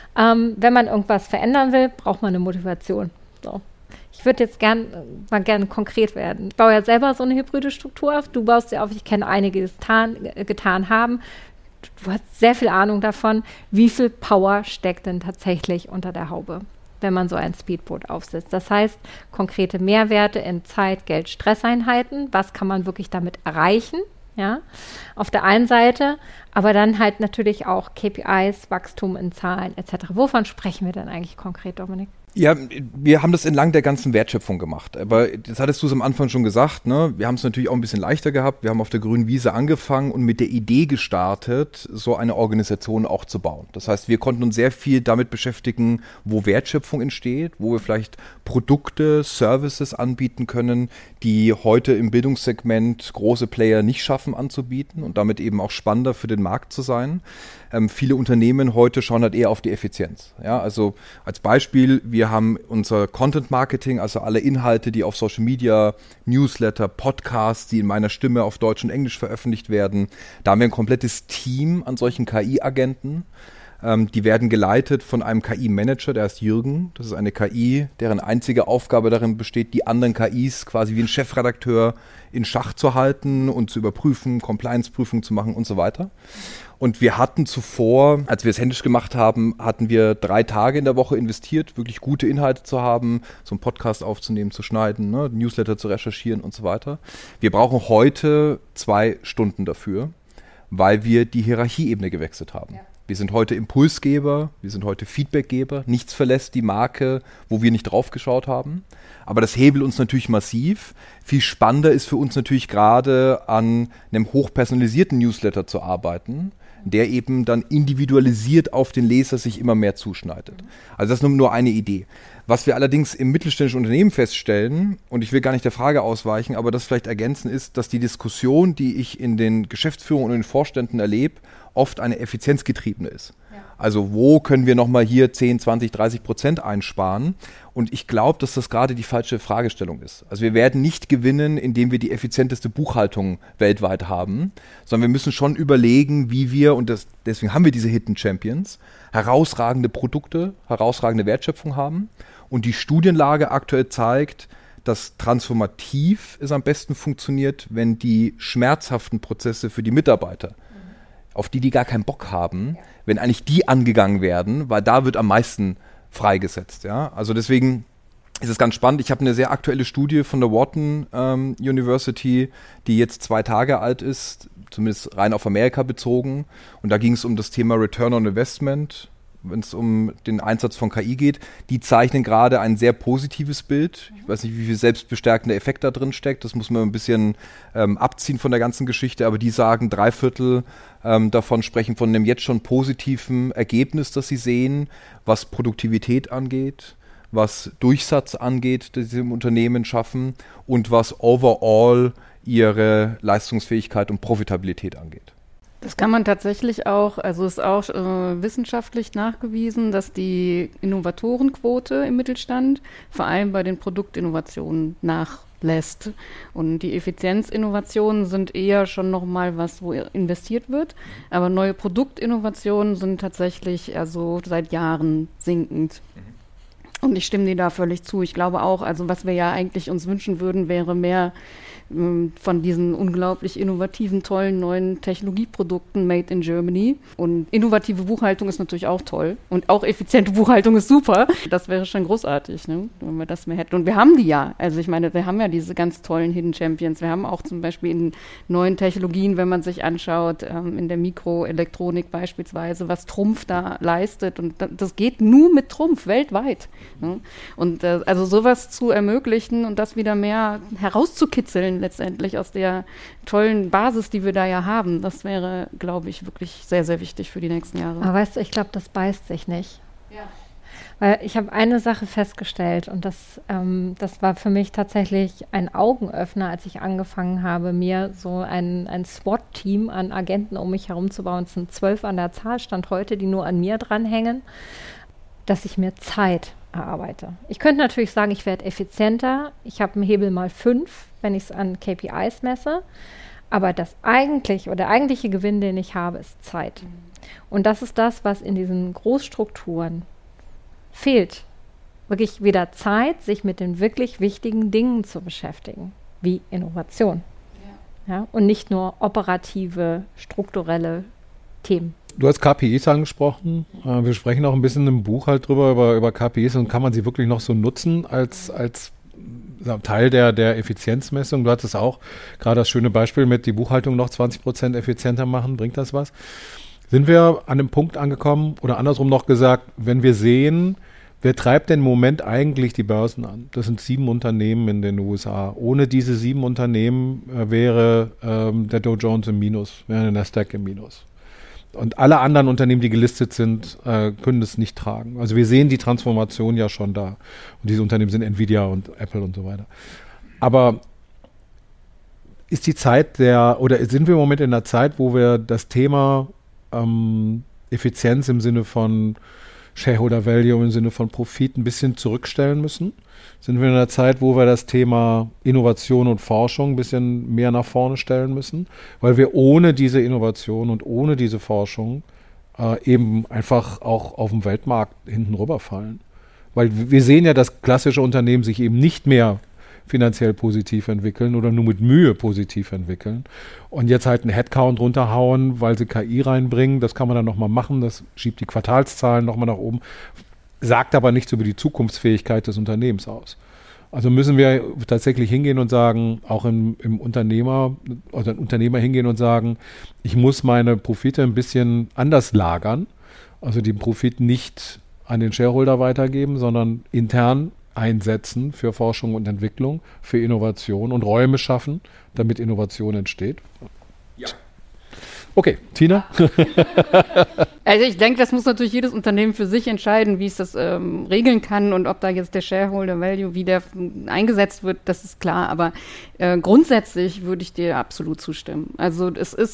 Wenn man irgendwas verändern will, braucht man eine Motivation. So. Ich würde jetzt gerne konkret werden. Ich baue ja selber so eine hybride Struktur auf. Du baust sie auf. Ich kenne einige, die es getan haben. Du hast sehr viel Ahnung davon. Wie viel Power steckt denn tatsächlich unter der Haube, wenn man so ein Speedboot aufsetzt? Das heißt, konkrete Mehrwerte in Zeit, Geld, Stresseinheiten. Was kann man wirklich damit erreichen? Ja, auf der einen Seite, aber dann halt natürlich auch KPIs, Wachstum in Zahlen etc. Wovon sprechen wir denn eigentlich konkret, Dominik? Ja, wir haben das entlang der ganzen Wertschöpfung gemacht. Aber das hattest du es am Anfang schon gesagt, ne? Wir haben es natürlich auch ein bisschen leichter gehabt. Wir haben auf der grünen Wiese angefangen und mit der Idee gestartet, so eine Organisation auch zu bauen. Das heißt, wir konnten uns sehr viel damit beschäftigen, wo Wertschöpfung entsteht, wo wir vielleicht Produkte, Services anbieten können, die heute im Bildungssegment große Player nicht schaffen anzubieten und damit eben auch spannender für den Markt zu sein. Viele Unternehmen heute schauen halt eher auf die Effizienz. Ja, also als Beispiel, wir haben unser Content Marketing, also alle Inhalte, die auf Social Media, Newsletter, Podcasts, die in meiner Stimme auf Deutsch und Englisch veröffentlicht werden. Da haben wir ein komplettes Team an solchen KI-Agenten. Die werden geleitet von einem KI-Manager, der heißt Jürgen. Das ist eine KI, deren einzige Aufgabe darin besteht, die anderen KIs quasi wie ein Chefredakteur in Schach zu halten und zu überprüfen, Compliance-Prüfungen zu machen und so weiter. Und wir hatten zuvor, als wir es händisch gemacht haben, hatten wir 3 Tage in der Woche investiert, wirklich gute Inhalte zu haben, so einen Podcast aufzunehmen, zu schneiden, ne, Newsletter zu recherchieren und so weiter. Wir brauchen heute 2 Stunden dafür, weil wir die Hierarchieebene gewechselt haben. Ja. Wir sind heute Impulsgeber, wir sind heute Feedbackgeber. Nichts verlässt die Marke, wo wir nicht drauf geschaut haben. Aber das hebelt uns natürlich massiv. Viel spannender ist für uns natürlich gerade an einem hochpersonalisierten Newsletter zu arbeiten, der eben dann individualisiert auf den Leser sich immer mehr zuschneidet. Also das ist nur eine Idee. Was wir allerdings im mittelständischen Unternehmen feststellen, und ich will gar nicht der Frage ausweichen, aber das vielleicht ergänzen ist, dass die Diskussion, die ich in den Geschäftsführungen und in den Vorständen erlebe, oft eine effizienzgetriebene ist. Ja. Also wo können wir nochmal hier 10, 20, 30% einsparen? Und ich glaube, dass das gerade die falsche Fragestellung ist. Also wir werden nicht gewinnen, indem wir die effizienteste Buchhaltung weltweit haben, sondern wir müssen schon überlegen, wie wir, und deswegen haben wir diese Hidden Champions, herausragende Produkte, herausragende Wertschöpfung haben. Und die Studienlage aktuell zeigt, dass transformativ es am besten funktioniert, wenn die schmerzhaften Prozesse für die Mitarbeiter, auf die gar keinen Bock haben, wenn eigentlich die angegangen werden, weil da wird am meisten freigesetzt. Ja? Also deswegen ist es ganz spannend. Ich habe eine sehr aktuelle Studie von der Wharton University, die jetzt 2 Tage alt ist, zumindest rein auf Amerika bezogen. Und da ging es um das Thema Return on Investment, wenn es um den Einsatz von KI geht. Die zeichnen gerade ein sehr positives Bild. Ich weiß nicht, wie viel selbstbestärkender Effekt da drin steckt. Das muss man ein bisschen abziehen von der ganzen Geschichte. Aber die sagen, 3/4 davon sprechen von einem jetzt schon positiven Ergebnis, das sie sehen, was Produktivität angeht, was Durchsatz angeht, das sie im Unternehmen schaffen und was overall ihre Leistungsfähigkeit und Profitabilität angeht. Das kann man tatsächlich auch, also ist auch wissenschaftlich nachgewiesen, dass die Innovatorenquote im Mittelstand vor allem bei den Produktinnovationen nachlässt. Und die Effizienzinnovationen sind eher schon nochmal was, wo investiert wird. Aber neue Produktinnovationen sind tatsächlich also seit Jahren sinkend. Und ich stimme dir da völlig zu. Ich glaube auch, also was wir ja eigentlich uns wünschen würden, wäre mehr von diesen unglaublich innovativen, tollen neuen Technologieprodukten made in Germany. Und innovative Buchhaltung ist natürlich auch toll. Und auch effiziente Buchhaltung ist super. Das wäre schon großartig, ne? Wenn wir das mehr hätten. Und wir haben die ja. Also ich meine, wir haben ja diese ganz tollen Hidden Champions. Wir haben auch zum Beispiel in neuen Technologien, wenn man sich anschaut, in der Mikroelektronik beispielsweise, was Trumpf da leistet. Und das geht nur mit Trumpf weltweit. Ne? Und also sowas zu ermöglichen und das wieder mehr herauszukitzeln, letztendlich aus der tollen Basis, die wir da ja haben. Das wäre, glaube ich, wirklich sehr, sehr wichtig für die nächsten Jahre. Aber weißt du, ich glaube, das beißt sich nicht. Ja. Weil ich habe eine Sache festgestellt und das war für mich tatsächlich ein Augenöffner, als ich angefangen habe, mir so ein SWAT-Team an Agenten um mich herum zu bauen. Es sind 12 an der Zahl, Stand heute, die nur an mir dranhängen, dass ich mir Zeit erarbeite. Ich könnte natürlich sagen, ich werde effizienter. Ich habe einen Hebel mal 5, wenn ich es an KPIs messe. Aber der eigentliche Gewinn, den ich habe, ist Zeit. Und das ist das, was in diesen Großstrukturen fehlt. Wirklich wieder Zeit, sich mit den wirklich wichtigen Dingen zu beschäftigen, wie Innovation. Ja, und nicht nur operative, strukturelle Themen. Du hast KPIs angesprochen. Wir sprechen auch ein bisschen im Buch halt drüber, über KPIs und kann man sie wirklich noch so nutzen als Teil der Effizienzmessung. Du hattest auch gerade das schöne Beispiel mit die Buchhaltung noch 20% effizienter machen. Bringt das was? Sind wir an einem Punkt angekommen oder andersrum noch gesagt, wenn wir sehen, wer treibt denn im Moment eigentlich die Börsen an? Das sind 7 Unternehmen in den USA. Ohne diese 7 Unternehmen wäre der Dow Jones im Minus, wäre der Nasdaq im Minus. Und alle anderen Unternehmen, die gelistet sind, können das nicht tragen. Also wir sehen die Transformation ja schon da. Und diese Unternehmen sind Nvidia und Apple und so weiter. Aber ist die Zeit oder sind wir im Moment in einer Zeit, wo wir das Thema Effizienz im Sinne von Shareholder Value, im Sinne von Profit ein bisschen zurückstellen müssen? Sind wir in einer Zeit, wo wir das Thema Innovation und Forschung ein bisschen mehr nach vorne stellen müssen? Weil wir ohne diese Innovation und ohne diese Forschung eben einfach auch auf dem Weltmarkt hinten rüberfallen. Weil wir sehen ja, dass klassische Unternehmen sich eben nicht mehr finanziell positiv entwickeln oder nur mit Mühe positiv entwickeln. Und jetzt halt einen Headcount runterhauen, weil sie KI reinbringen, das kann man dann nochmal machen, das schiebt die Quartalszahlen nochmal nach oben, sagt aber nichts über die Zukunftsfähigkeit des Unternehmens aus. Also müssen wir tatsächlich hingehen und sagen, auch im Unternehmer oder ein Unternehmer hingehen und sagen, ich muss meine Profite ein bisschen anders lagern, also den Profit nicht an den Shareholder weitergeben, sondern intern einsetzen für Forschung und Entwicklung, für Innovation und Räume schaffen, damit Innovation entsteht. Ja. Okay, Tina? Also ich denke, das muss natürlich jedes Unternehmen für sich entscheiden, wie es das regeln kann und ob da jetzt der Shareholder Value, wie der eingesetzt wird, das ist klar. Aber grundsätzlich würde ich dir absolut zustimmen. Also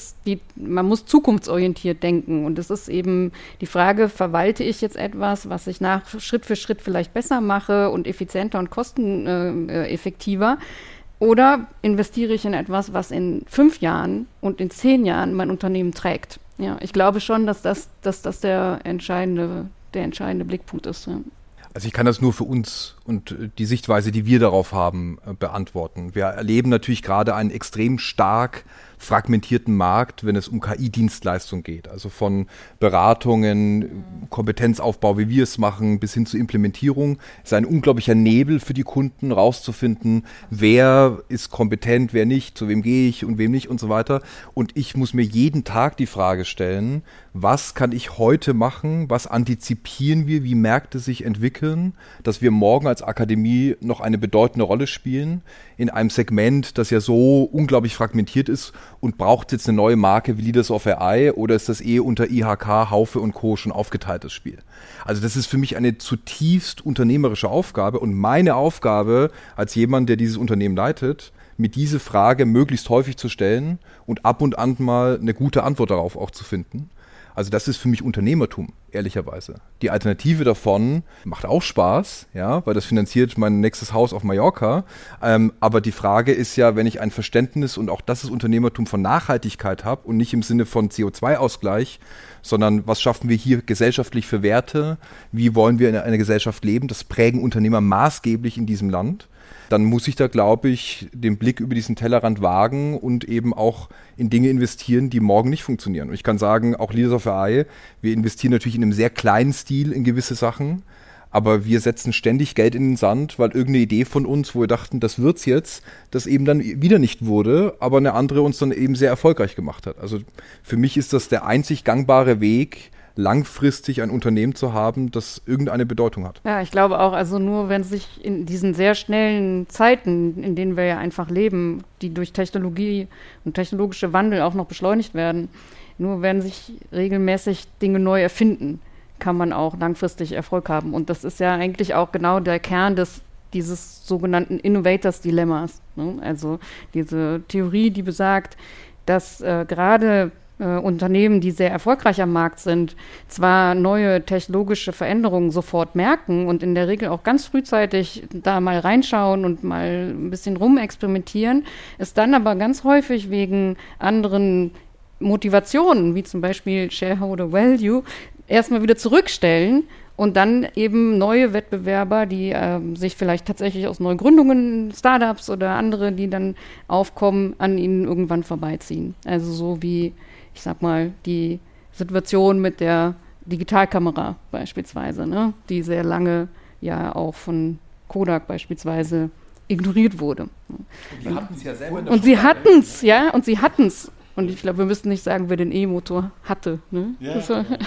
man muss zukunftsorientiert denken und es ist eben die Frage, verwalte ich jetzt etwas, was ich Schritt für Schritt vielleicht besser mache und effizienter und kosteneffektiver? Oder investiere ich in etwas, was in 5 Jahren und in 10 Jahren mein Unternehmen trägt? Ja, ich glaube schon, dass das der entscheidende Blickpunkt ist. Ja. Also ich kann das nur für uns und die Sichtweise, die wir darauf haben, beantworten. Wir erleben natürlich gerade einen extrem stark fragmentierten Markt, wenn es um KI-Dienstleistungen geht. Also von Beratungen, Kompetenzaufbau, wie wir es machen, bis hin zur Implementierung. Es ist ein unglaublicher Nebel für die Kunden, rauszufinden, wer ist kompetent, wer nicht, zu wem gehe ich und wem nicht und so weiter. Und ich muss mir jeden Tag die Frage stellen, was kann ich heute machen, was antizipieren wir, wie Märkte sich entwickeln, dass wir morgen als Akademie noch eine bedeutende Rolle spielen in einem Segment, das ja so unglaublich fragmentiert ist und braucht jetzt eine neue Marke wie Leaders of AI oder ist das unter IHK, Haufe und Co. schon aufgeteiltes Spiel? Also das ist für mich eine zutiefst unternehmerische Aufgabe und meine Aufgabe als jemand, der dieses Unternehmen leitet, mir diese Frage möglichst häufig zu stellen und ab und an mal eine gute Antwort darauf auch zu finden. Also das ist für mich Unternehmertum, ehrlicherweise. Die Alternative davon macht auch Spaß, ja, weil das finanziert mein nächstes Haus auf Mallorca. Aber die Frage ist ja, wenn ich ein Verständnis und auch das ist Unternehmertum von Nachhaltigkeit habe und nicht im Sinne von CO2-Ausgleich, sondern was schaffen wir hier gesellschaftlich für Werte? Wie wollen wir in einer Gesellschaft leben? Das prägen Unternehmer maßgeblich in diesem Land. Dann muss ich da, glaube ich, den Blick über diesen Tellerrand wagen und eben auch in Dinge investieren, die morgen nicht funktionieren. Und ich kann sagen, auch Leaders of AI, wir investieren natürlich in einem sehr kleinen Stil in gewisse Sachen, aber wir setzen ständig Geld in den Sand, weil irgendeine Idee von uns, wo wir dachten, das wird's jetzt, das eben dann wieder nicht wurde, aber eine andere uns dann eben sehr erfolgreich gemacht hat. Also für mich ist das der einzig gangbare Weg, langfristig ein Unternehmen zu haben, das irgendeine Bedeutung hat. Ja, ich glaube auch, also nur wenn sich in diesen sehr schnellen Zeiten, in denen wir ja einfach leben, die durch Technologie und technologische Wandel auch noch beschleunigt werden, nur wenn sich regelmäßig Dinge neu erfinden, kann man auch langfristig Erfolg haben. Und das ist ja eigentlich auch genau der Kern dieses sogenannten Innovators-Dilemmas. Ne? Also diese Theorie, die besagt, dass gerade Unternehmen, die sehr erfolgreich am Markt sind, zwar neue technologische Veränderungen sofort merken und in der Regel auch ganz frühzeitig da mal reinschauen und mal ein bisschen rumexperimentieren, es dann aber ganz häufig wegen anderen Motivationen, wie zum Beispiel Shareholder Value, erstmal wieder zurückstellen und dann eben neue Wettbewerber, die sich vielleicht tatsächlich aus Neugründungen, Startups oder andere, die dann aufkommen, an ihnen irgendwann vorbeiziehen. Also so wie, ich sag mal, die Situation mit der Digitalkamera beispielsweise, ne? Die sehr lange ja auch von Kodak beispielsweise ignoriert wurde. Und die hatten es ja selber in der Und sie hatten's, ja, und sie hatten's. Und ich glaube, wir müssen nicht sagen, wer den E-Motor hatte. Ne? Ja.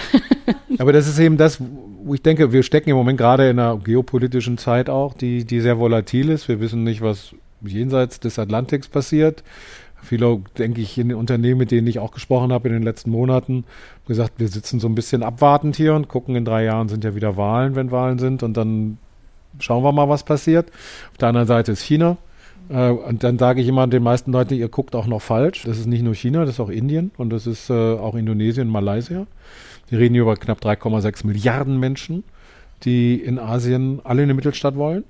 Aber das ist eben das, wo ich denke, wir stecken im Moment gerade in einer geopolitischen Zeit auch, die sehr volatil ist. Wir wissen nicht, was jenseits des Atlantiks passiert. Viele, denke ich, in den Unternehmen, mit denen ich auch gesprochen habe in den letzten Monaten, gesagt, wir sitzen so ein bisschen abwartend hier und gucken, in 3 Jahren sind ja wieder Wahlen, wenn Wahlen sind. Und dann schauen wir mal, was passiert. Auf der anderen Seite ist China. Und dann sage ich immer den meisten Leuten, ihr guckt auch noch falsch. Das ist nicht nur China, das ist auch Indien und das ist auch Indonesien und Malaysia. Wir reden hier über knapp 3,6 Milliarden Menschen, die in Asien alle in eine Mittelstadt wollen.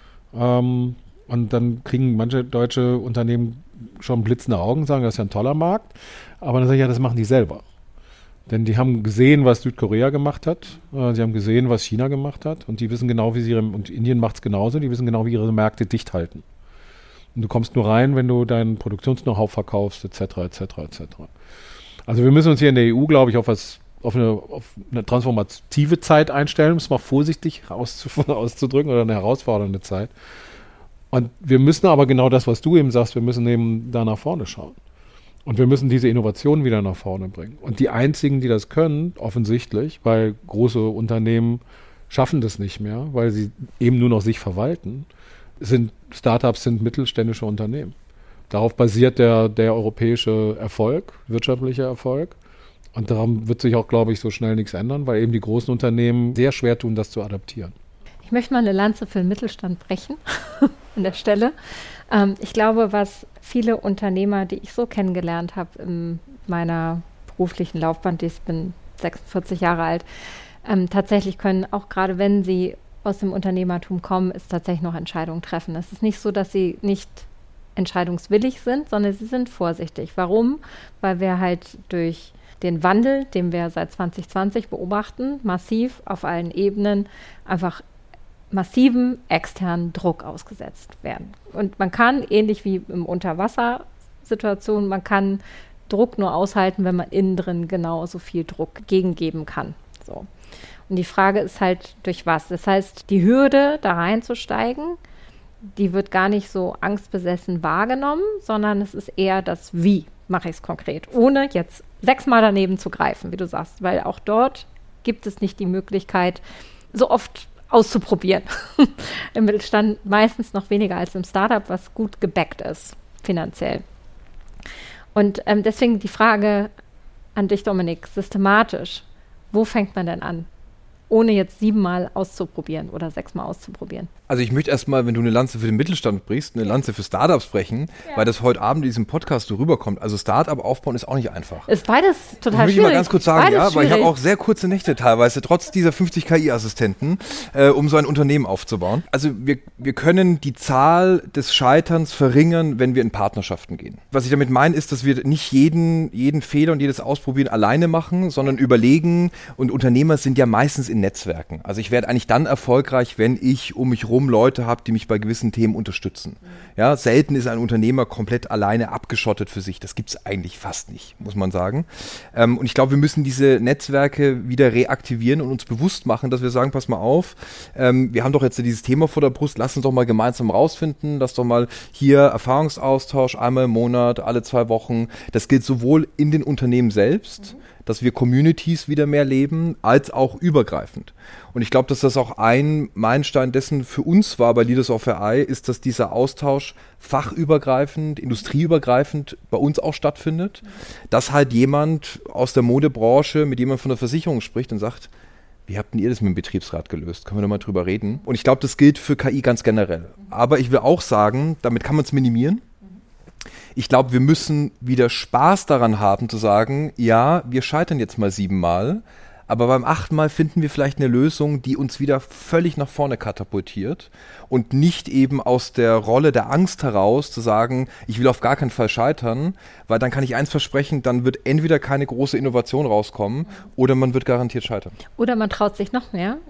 Und dann kriegen manche deutsche Unternehmen schon blitzende Augen, sagen, das ist ja ein toller Markt. Aber dann sage ich, ja, das machen die selber. Denn die haben gesehen, was Südkorea gemacht hat. Sie haben gesehen, was China gemacht hat. Und die wissen genau, und Indien macht es genauso, die wissen genau, wie ihre Märkte dicht halten. Und du kommst nur rein, wenn du dein Produktions-Know-how verkaufst, etc., etc., etc. Also wir müssen uns hier in der EU, glaube ich, auf eine transformative Zeit einstellen, um es mal vorsichtig auszudrücken, oder eine herausfordernde Zeit. Und wir müssen aber genau das, was du eben sagst, wir müssen eben da nach vorne schauen. Und wir müssen diese Innovationen wieder nach vorne bringen. Und die einzigen, die das können, offensichtlich, weil große Unternehmen schaffen das nicht mehr, weil sie eben nur noch sich verwalten, Startups sind mittelständische Unternehmen. Darauf basiert der europäische Erfolg, wirtschaftlicher Erfolg. Und darum wird sich auch, glaube ich, so schnell nichts ändern, weil eben die großen Unternehmen sehr schwer tun, das zu adaptieren. Ich möchte mal eine Lanze für den Mittelstand brechen an der Stelle. Ich glaube, was viele Unternehmer, die ich so kennengelernt habe in meiner beruflichen Laufbahn, ich bin 46 Jahre alt, tatsächlich können, auch gerade wenn sie aus dem Unternehmertum kommen, ist tatsächlich noch Entscheidungen treffen. Es ist nicht so, dass sie nicht entscheidungswillig sind, sondern sie sind vorsichtig. Warum? Weil wir halt durch den Wandel, den wir seit 2020 beobachten, massiv auf allen Ebenen einfach massiven externen Druck ausgesetzt werden. Und man kann, ähnlich wie im Unterwassersituation, man kann Druck nur aushalten, wenn man innen drin genauso viel Druck gegengeben kann. So. Und die Frage ist halt, durch was? Das heißt, die Hürde, da reinzusteigen, die wird gar nicht so angstbesessen wahrgenommen, sondern es ist eher das Wie mache ich es konkret, ohne jetzt 6-mal daneben zu greifen, wie du sagst, weil auch dort gibt es nicht die Möglichkeit, so oft auszuprobieren. Im Mittelstand meistens noch weniger als im Startup, was gut gebackt ist, finanziell. Und deswegen die Frage an dich, Dominik, systematisch, wo fängt man denn an? Ohne jetzt 7-mal auszuprobieren oder 6-mal auszuprobieren. Also ich möchte erstmal, wenn du eine Lanze für den Mittelstand brichst, eine Lanze für Startups brechen, weil das heute Abend in diesem Podcast so rüberkommt. Also Startup aufbauen ist auch nicht einfach. Ist beides total schwierig. Ich mal ganz kurz sagen, beides weil ich habe auch sehr kurze Nächte teilweise, trotz dieser 50 KI-Assistenten, um so ein Unternehmen aufzubauen. Also wir können die Zahl des Scheiterns verringern, wenn wir in Partnerschaften gehen. Was ich damit meine, ist, dass wir nicht jeden Fehler und jedes Ausprobieren alleine machen, sondern überlegen, und Unternehmer sind ja meistens in Netzwerken. Also ich werde eigentlich dann erfolgreich, wenn ich um mich herum Leute habe, die mich bei gewissen Themen unterstützen. Ja, selten ist ein Unternehmer komplett alleine abgeschottet für sich. Das gibt es eigentlich fast nicht, muss man sagen. Und ich glaube, wir müssen diese Netzwerke wieder reaktivieren und uns bewusst machen, dass wir sagen, pass mal auf, wir haben doch jetzt dieses Thema vor der Brust, lass uns doch mal gemeinsam rausfinden, lass doch mal hier Erfahrungsaustausch einmal im Monat, alle 2 Wochen. Das gilt sowohl in den Unternehmen selbst, dass wir Communities wieder mehr leben, als auch übergreifend. Und ich glaube, dass das auch ein Meilenstein dessen für uns war bei Leaders of AI, ist, dass dieser Austausch fachübergreifend, industrieübergreifend bei uns auch stattfindet. Dass halt jemand aus der Modebranche mit jemandem von der Versicherung spricht und sagt, wie habt denn ihr das mit dem Betriebsrat gelöst? Können wir da mal drüber reden? Und ich glaube, das gilt für KI ganz generell. Aber ich will auch sagen, damit kann man es minimieren. Ich glaube, wir müssen wieder Spaß daran haben zu sagen, ja, wir scheitern jetzt mal 7-mal, aber beim 8-mal finden wir vielleicht eine Lösung, die uns wieder völlig nach vorne katapultiert und nicht eben aus der Rolle der Angst heraus zu sagen, ich will auf gar keinen Fall scheitern, weil dann kann ich eins versprechen, dann wird entweder keine große Innovation rauskommen oder man wird garantiert scheitern. Oder man traut sich noch mehr.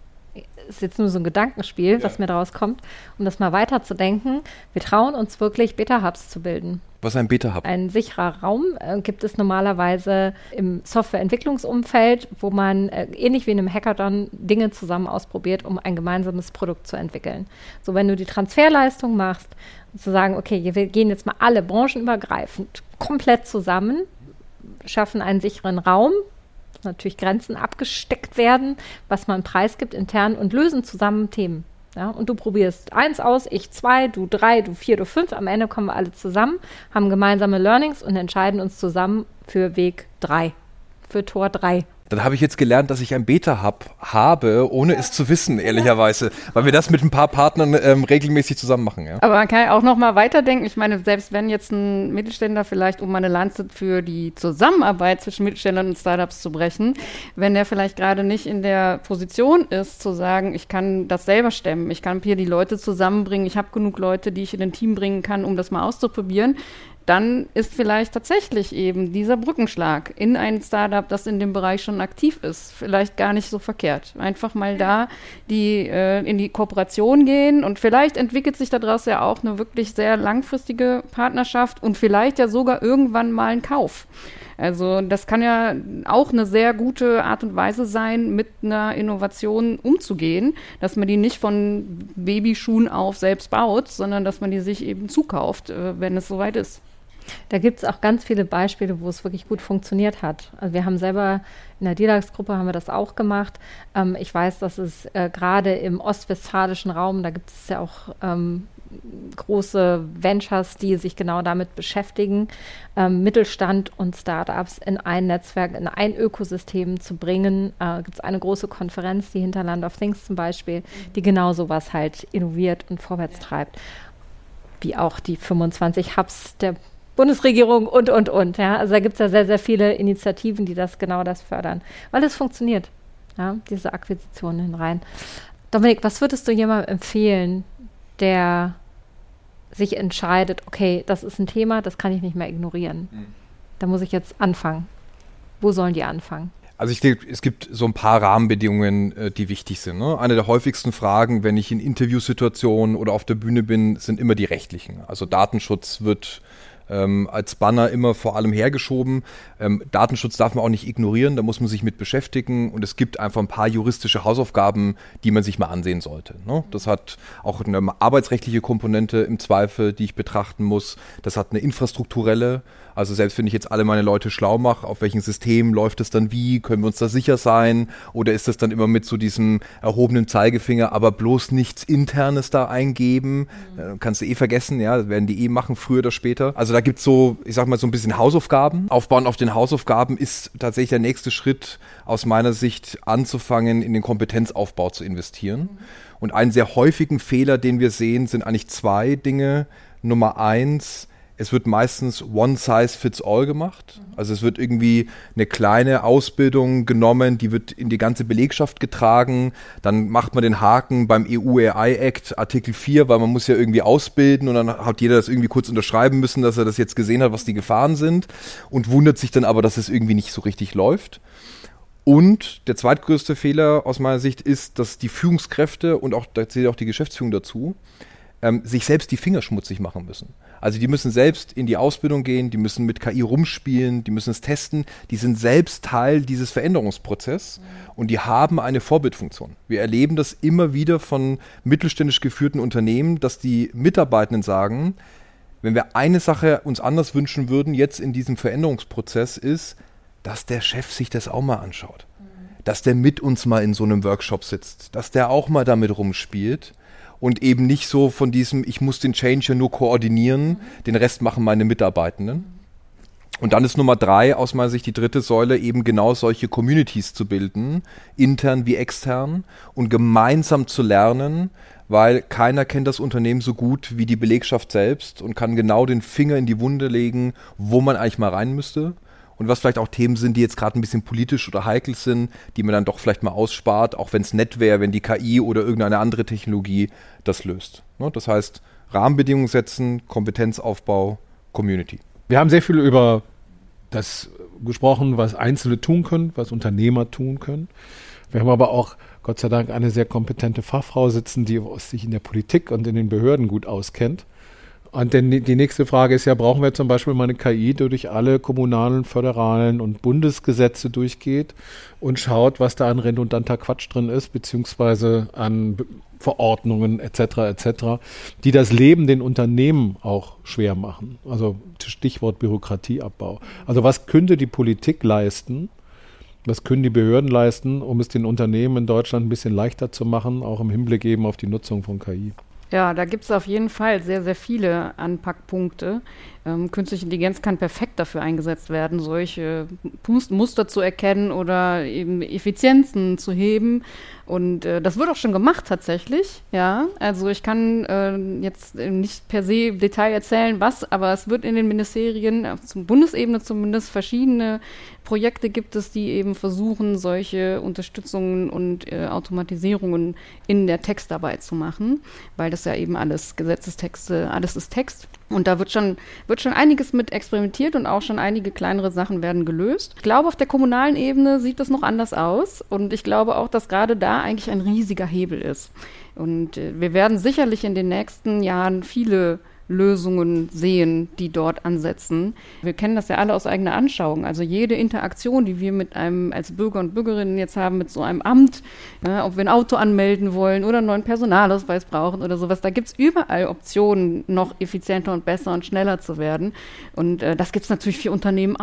Ist jetzt nur so ein Gedankenspiel, was mir daraus kommt, um das mal weiterzudenken. Wir trauen uns wirklich, Beta-Hubs zu bilden. Was ist ein Beta-Hub? Ein sicherer Raum gibt es normalerweise im Softwareentwicklungsumfeld, wo man ähnlich wie in einem Hackathon Dinge zusammen ausprobiert, um ein gemeinsames Produkt zu entwickeln. So, wenn du die Transferleistung machst, zu sagen, okay, wir gehen jetzt mal alle branchenübergreifend komplett zusammen, schaffen einen sicheren Raum, natürlich Grenzen abgesteckt werden, was man preisgibt intern und lösen zusammen Themen. Ja, und du probierst 1 aus, ich 2, du 3, du 4, du 5. Am Ende kommen wir alle zusammen, haben gemeinsame Learnings und entscheiden uns zusammen für Weg 3, für Tor 3. Dann habe ich jetzt gelernt, dass ich ein Beta-Hub habe, ohne es zu wissen, ehrlicherweise, weil wir das mit ein paar Partnern regelmäßig zusammen machen. Ja. Aber man kann ja auch noch mal weiterdenken. Ich meine, selbst wenn jetzt ein Mittelständler vielleicht, um mal eine Lanze für die Zusammenarbeit zwischen Mittelständlern und Startups zu brechen, wenn der vielleicht gerade nicht in der Position ist, zu sagen, ich kann das selber stemmen, ich kann hier die Leute zusammenbringen, ich habe genug Leute, die ich in ein Team bringen kann, um das mal auszuprobieren, dann ist vielleicht tatsächlich eben dieser Brückenschlag in ein Startup, das in dem Bereich schon aktiv ist, vielleicht gar nicht so verkehrt. Einfach mal da in die Kooperation gehen und vielleicht entwickelt sich daraus ja auch eine wirklich sehr langfristige Partnerschaft und vielleicht ja sogar irgendwann mal ein Kauf. Also das kann ja auch eine sehr gute Art und Weise sein, mit einer Innovation umzugehen, dass man die nicht von Babyschuhen auf selbst baut, sondern dass man die sich eben zukauft, wenn es soweit ist. Da gibt es auch ganz viele Beispiele, wo es wirklich gut funktioniert hat. Also wir haben selber in der DIDAX-Gruppe haben wir das auch gemacht. Ich weiß, dass es gerade im ostwestfälischen Raum, da gibt es ja auch große Ventures, die sich genau damit beschäftigen, Mittelstand und Startups in ein Netzwerk, in ein Ökosystem zu bringen. Gibt es eine große Konferenz, die Hinterland of Things zum Beispiel, die genau sowas halt innoviert und vorwärts treibt. Wie auch die 25 Hubs der Bundesregierung und. Ja? Also da gibt es ja sehr, sehr viele Initiativen, die genau das fördern, weil es funktioniert, ja? Diese Akquisitionen hinein. Dominik, was würdest du jemandem empfehlen, der sich entscheidet, okay, das ist ein Thema, das kann ich nicht mehr ignorieren. Da muss ich jetzt anfangen. Wo sollen die anfangen? Also ich denke, es gibt so ein paar Rahmenbedingungen, die wichtig sind. Ne? Eine der häufigsten Fragen, wenn ich in Interviewsituationen oder auf der Bühne bin, sind immer die rechtlichen. Also Datenschutz wird als Banner immer vor allem hergeschoben. Datenschutz darf man auch nicht ignorieren, da muss man sich mit beschäftigen und es gibt einfach ein paar juristische Hausaufgaben, die man sich mal ansehen sollte. Ne? Das hat auch eine arbeitsrechtliche Komponente im Zweifel, die ich betrachten muss. Das hat eine infrastrukturelle, also selbst wenn ich jetzt alle meine Leute schlau mache, auf welchem System läuft es dann wie, können wir uns da sicher sein oder ist das dann immer mit so diesem erhobenen Zeigefinger, aber bloß nichts Internes da eingeben, kannst du vergessen, ja, das werden die machen, früher oder später. Also da gibt es so, ich sag mal, so ein bisschen Hausaufgaben. Aufbauen auf den Hausaufgaben ist tatsächlich der nächste Schritt aus meiner Sicht anzufangen, in den Kompetenzaufbau zu investieren. Und einen sehr häufigen Fehler, den wir sehen, sind eigentlich zwei Dinge. Nummer 1, es wird meistens one size fits all gemacht. Also es wird irgendwie eine kleine Ausbildung genommen, die wird in die ganze Belegschaft getragen. Dann macht man den Haken beim EU-AI-Act Artikel 4, weil man muss ja irgendwie ausbilden und dann hat jeder das irgendwie kurz unterschreiben müssen, dass er das jetzt gesehen hat, was die Gefahren sind und wundert sich dann aber, dass es irgendwie nicht so richtig läuft. Und der zweitgrößte Fehler aus meiner Sicht ist, dass die Führungskräfte und auch, da zählt auch die Geschäftsführung dazu, sich selbst die Finger schmutzig machen müssen. Also die müssen selbst in die Ausbildung gehen, die müssen mit KI rumspielen, die müssen es testen, die sind selbst Teil dieses Veränderungsprozesses und die haben eine Vorbildfunktion. Wir erleben das immer wieder von mittelständisch geführten Unternehmen, dass die Mitarbeitenden sagen, wenn wir eine Sache uns anders wünschen würden, jetzt in diesem Veränderungsprozess ist, dass der Chef sich das auch mal anschaut. Dass der mit uns mal in so einem Workshop sitzt, dass der auch mal damit rumspielt. Und eben nicht so von diesem, ich muss den Change ja nur koordinieren, den Rest machen meine Mitarbeitenden. Und dann ist Nummer 3 aus meiner Sicht die dritte Säule, eben genau solche Communities zu bilden, intern wie extern und gemeinsam zu lernen, weil keiner kennt das Unternehmen so gut wie die Belegschaft selbst und kann genau den Finger in die Wunde legen, wo man eigentlich mal rein müsste. Und was vielleicht auch Themen sind, die jetzt gerade ein bisschen politisch oder heikel sind, die man dann doch vielleicht mal ausspart, auch wenn es nett wäre, wenn die KI oder irgendeine andere Technologie das löst. Ne? Das heißt, Rahmenbedingungen setzen, Kompetenzaufbau, Community. Wir haben sehr viel über das gesprochen, was Einzelne tun können, was Unternehmer tun können. Wir haben aber auch, Gott sei Dank, eine sehr kompetente Fachfrau sitzen, die sich in der Politik und in den Behörden gut auskennt. Und denn die nächste Frage ist ja, brauchen wir zum Beispiel mal eine KI, die durch alle kommunalen, föderalen und Bundesgesetze durchgeht und schaut, was da an redundanter Quatsch drin ist, beziehungsweise an Verordnungen etc., die das Leben den Unternehmen auch schwer machen. Also Stichwort Bürokratieabbau. Also was könnte die Politik leisten, was können die Behörden leisten, um es den Unternehmen in Deutschland ein bisschen leichter zu machen, auch im Hinblick eben auf die Nutzung von KI? Ja, da gibt es auf jeden Fall sehr, sehr viele Anpackpunkte. Künstliche Intelligenz kann perfekt dafür eingesetzt werden, solche Muster zu erkennen oder eben Effizienzen zu heben. Und das wird auch schon gemacht tatsächlich. Ja, also ich kann jetzt nicht per se im Detail erzählen, was, aber es wird in den Ministerien, zum Bundesebene zumindest, verschiedene Projekte gibt es, die eben versuchen, solche Unterstützungen und Automatisierungen in der Textarbeit zu machen, weil das ja eben alles Gesetzestexte, alles ist Text. Und da wird schon einiges mit experimentiert und auch schon einige kleinere Sachen werden gelöst. Ich glaube, auf der kommunalen Ebene sieht das noch anders aus. Und ich glaube auch, dass gerade da eigentlich ein riesiger Hebel ist. Und wir werden sicherlich in den nächsten Jahren viele Lösungen sehen, die dort ansetzen. Wir kennen das ja alle aus eigener Anschauung. Also jede Interaktion, die wir mit einem als Bürger und Bürgerinnen jetzt haben, mit so einem Amt, ob wir ein Auto anmelden wollen oder einen neuen Personalausweis brauchen oder sowas, da gibt es überall Optionen, noch effizienter und besser und schneller zu werden. Und das gibt es natürlich für Unternehmen auch.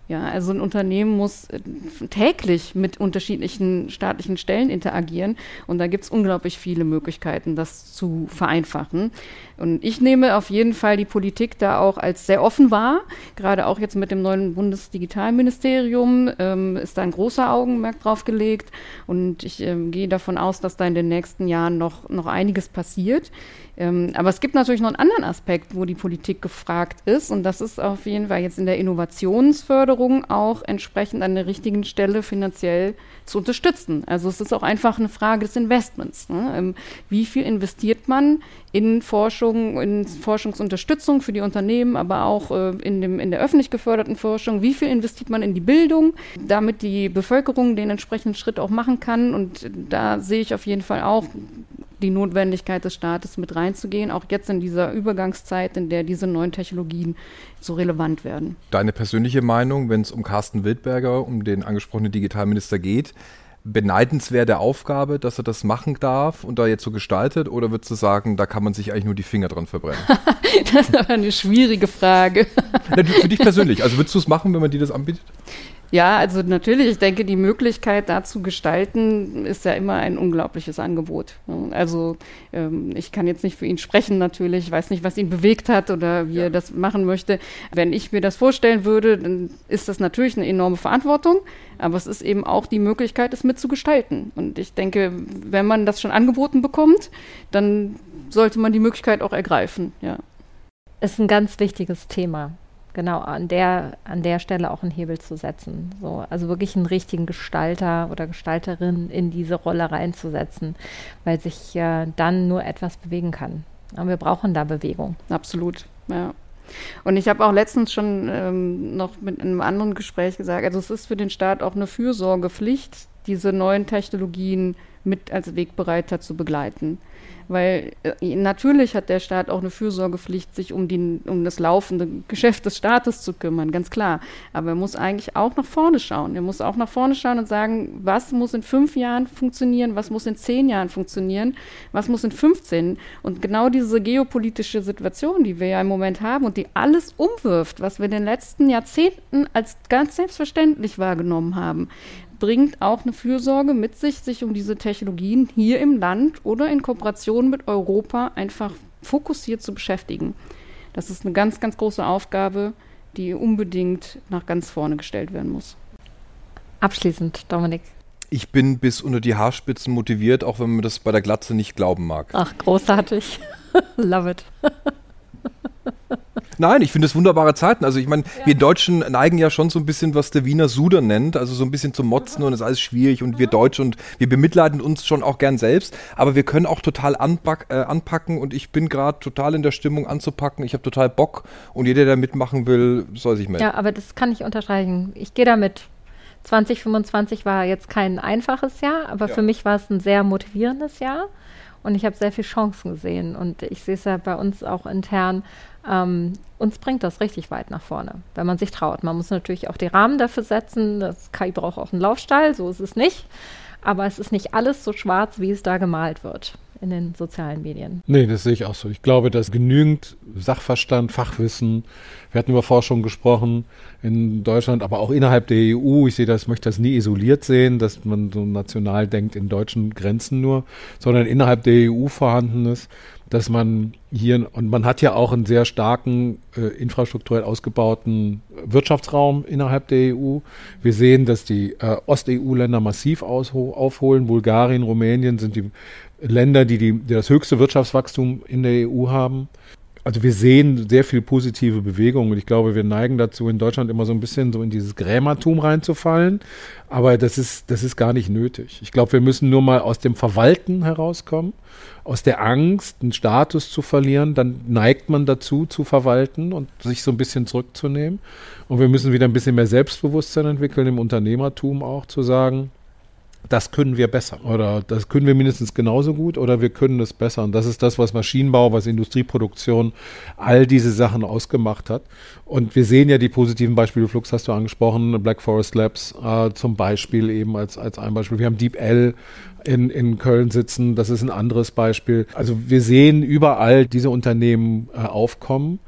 Ja, also ein Unternehmen muss täglich mit unterschiedlichen staatlichen Stellen interagieren und da gibt es unglaublich viele Möglichkeiten, das zu vereinfachen. Und ich nehme auf jeden Fall die Politik da auch als sehr offen wahr. Gerade auch jetzt mit dem neuen Bundesdigitalministerium ist da ein großer Augenmerk drauf gelegt und ich gehe davon aus, dass da in den nächsten Jahren noch einiges passiert. Aber es gibt natürlich noch einen anderen Aspekt, wo die Politik gefragt ist und das ist auf jeden Fall jetzt in der Innovationsförderung auch entsprechend an der richtigen Stelle finanziell zu unterstützen. Also es ist auch einfach eine Frage des Investments. Ne? Wie viel investiert man in Forschung, in Forschungsunterstützung für die Unternehmen, aber auch in der öffentlich geförderten Forschung? Wie viel investiert man in die Bildung, damit die Bevölkerung den entsprechenden Schritt auch machen kann? Und da sehe ich auf jeden Fall auch die Notwendigkeit des Staates mit reinzugehen, auch jetzt in dieser Übergangszeit, in der diese neuen Technologien so relevant werden. Deine persönliche Meinung, wenn es um Carsten Wildberger, um den angesprochenen Digitalminister geht, beneidenswerte Aufgabe, dass er das machen darf und da jetzt so gestaltet, oder würdest du sagen, da kann man sich eigentlich nur die Finger dran verbrennen? Das ist aber eine schwierige Frage. Für dich persönlich, also würdest du es machen, wenn man dir das anbietet? Ja, also natürlich, ich denke, die Möglichkeit da zu gestalten ist ja immer ein unglaubliches Angebot. Also ich kann jetzt nicht für ihn sprechen natürlich, ich weiß nicht, was ihn bewegt hat oder wie er das machen möchte. Wenn ich mir das vorstellen würde, dann ist das natürlich eine enorme Verantwortung, aber es ist eben auch die Möglichkeit, es mitzugestalten. Und ich denke, wenn man das schon angeboten bekommt, dann sollte man die Möglichkeit auch ergreifen, ja. Ist ein ganz wichtiges Thema. Genau, an der Stelle auch einen Hebel zu setzen. So, also wirklich einen richtigen Gestalter oder Gestalterin in diese Rolle reinzusetzen, weil sich dann nur etwas bewegen kann. Aber wir brauchen da Bewegung. Absolut, ja. Und ich habe auch letztens schon noch mit einem anderen Gespräch gesagt, also es ist für den Staat auch eine Fürsorgepflicht, diese neuen Technologien mit als Wegbereiter zu begleiten. Weil natürlich hat der Staat auch eine Fürsorgepflicht, sich um das laufende Geschäft des Staates zu kümmern, ganz klar. Aber er muss eigentlich auch nach vorne schauen. Er muss auch nach vorne schauen und sagen, was muss in 5 Jahren funktionieren, was muss in 10 Jahren funktionieren, was muss in 15. Und genau diese geopolitische Situation, die wir ja im Moment haben und die alles umwirft, was wir in den letzten Jahrzehnten als ganz selbstverständlich wahrgenommen haben, bringt auch eine Fürsorge mit sich um diese Technologien hier im Land oder in Kooperation mit Europa einfach fokussiert zu beschäftigen. Das ist eine ganz, ganz große Aufgabe, die unbedingt nach ganz vorne gestellt werden muss. Abschließend, Dominik. Ich bin bis unter die Haarspitzen motiviert, auch wenn man das bei der Glatze nicht glauben mag. Ach, großartig. Love it. Nein, ich finde es wunderbare Zeiten. Also ich meine, wir Deutschen neigen ja schon so ein bisschen, was der Wiener Suder nennt, also so ein bisschen zum Motzen und es ist alles schwierig und wir Deutsche und wir bemitleiden uns schon auch gern selbst, aber wir können auch total anpacken und ich bin gerade total in der Stimmung anzupacken. Ich habe total Bock und jeder, der mitmachen will, soll sich melden. Ja, aber das kann ich unterstreichen. Ich gehe damit. 2025 war jetzt kein einfaches Jahr, aber für mich war es ein sehr motivierendes Jahr. Und ich habe sehr viele Chancen gesehen. Und ich sehe es ja bei uns auch intern. Uns bringt das richtig weit nach vorne, wenn man sich traut. Man muss natürlich auch die Rahmen dafür setzen. Das KI braucht auch einen Laufstall, so ist es nicht. Aber es ist nicht alles so schwarz, wie es da gemalt wird in den sozialen Medien. Nee, das sehe ich auch so. Ich glaube, dass genügend Sachverstand, Fachwissen, wir hatten über Forschung gesprochen in Deutschland, aber auch innerhalb der EU. Ich möchte das nie isoliert sehen, dass man so national denkt in deutschen Grenzen nur, sondern innerhalb der EU vorhanden ist, dass man hier, und man hat ja auch einen sehr starken, infrastrukturell ausgebauten Wirtschaftsraum innerhalb der EU. Wir sehen, dass die Ost-EU-Länder massiv aufholen. Bulgarien, Rumänien sind die Länder, die das höchste Wirtschaftswachstum in der EU haben. Also wir sehen sehr viel positive Bewegung und ich glaube, wir neigen dazu, in Deutschland immer so ein bisschen so in dieses Grämertum reinzufallen, aber das ist gar nicht nötig. Ich glaube, wir müssen nur mal aus dem Verwalten herauskommen, aus der Angst, einen Status zu verlieren, dann neigt man dazu, zu verwalten und sich so ein bisschen zurückzunehmen und wir müssen wieder ein bisschen mehr Selbstbewusstsein entwickeln, im Unternehmertum auch zu sagen, das können wir besser oder das können wir mindestens genauso gut oder wir können es besser. Und das ist das, was Maschinenbau, was Industrieproduktion, all diese Sachen ausgemacht hat. Und wir sehen ja die positiven Beispiele, Flux hast du angesprochen, Black Forest Labs zum Beispiel eben als ein Beispiel. Wir haben DeepL in Köln sitzen, das ist ein anderes Beispiel. Also wir sehen überall diese Unternehmen aufkommen.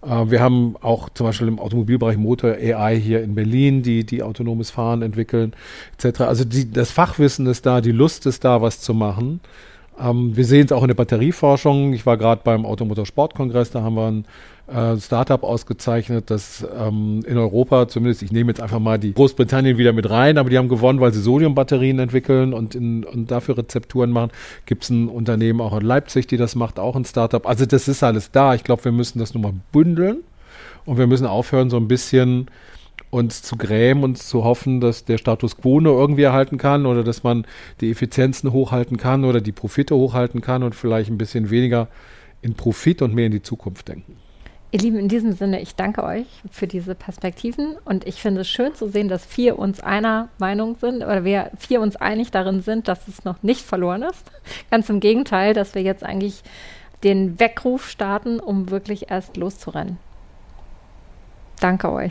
Wir haben auch zum Beispiel im Automobilbereich Motor AI hier in Berlin, die autonomes Fahren entwickeln, etc. Also das Fachwissen ist da, die Lust ist da, was zu machen. Wir sehen es auch in der Batterieforschung. Ich war gerade beim Automotorsportkongress, da haben wir ein Startup ausgezeichnet, das in Europa zumindest, ich nehme jetzt einfach mal die Großbritannien wieder mit rein, aber die haben gewonnen, weil sie Sodiumbatterien entwickeln und dafür Rezepturen machen. Gibt es ein Unternehmen auch in Leipzig, die das macht, auch ein Startup. Also das ist alles da. Ich glaube, wir müssen das nur mal bündeln und wir müssen aufhören, so ein bisschen uns zu grämen und zu hoffen, dass der Status quo nur irgendwie erhalten kann oder dass man die Effizienzen hochhalten kann oder die Profite hochhalten kann und vielleicht ein bisschen weniger in Profit und mehr in die Zukunft denken. Ihr Lieben, in diesem Sinne, ich danke euch für diese Perspektiven und ich finde es schön zu sehen, dass 4 uns einer Meinung sind oder wir 4 uns einig darin sind, dass es noch nicht verloren ist. Ganz im Gegenteil, dass wir jetzt eigentlich den Weckruf starten, um wirklich erst loszurennen. Danke euch.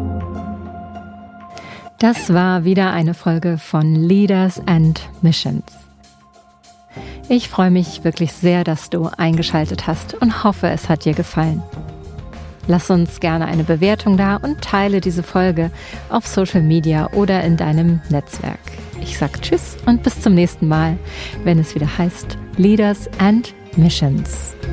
Das war wieder eine Folge von Leaders and Missions. Ich freue mich wirklich sehr, dass du eingeschaltet hast und hoffe, es hat dir gefallen. Lass uns gerne eine Bewertung da und teile diese Folge auf Social Media oder in deinem Netzwerk. Ich sage Tschüss und bis zum nächsten Mal, wenn es wieder heißt Leaders and Missions.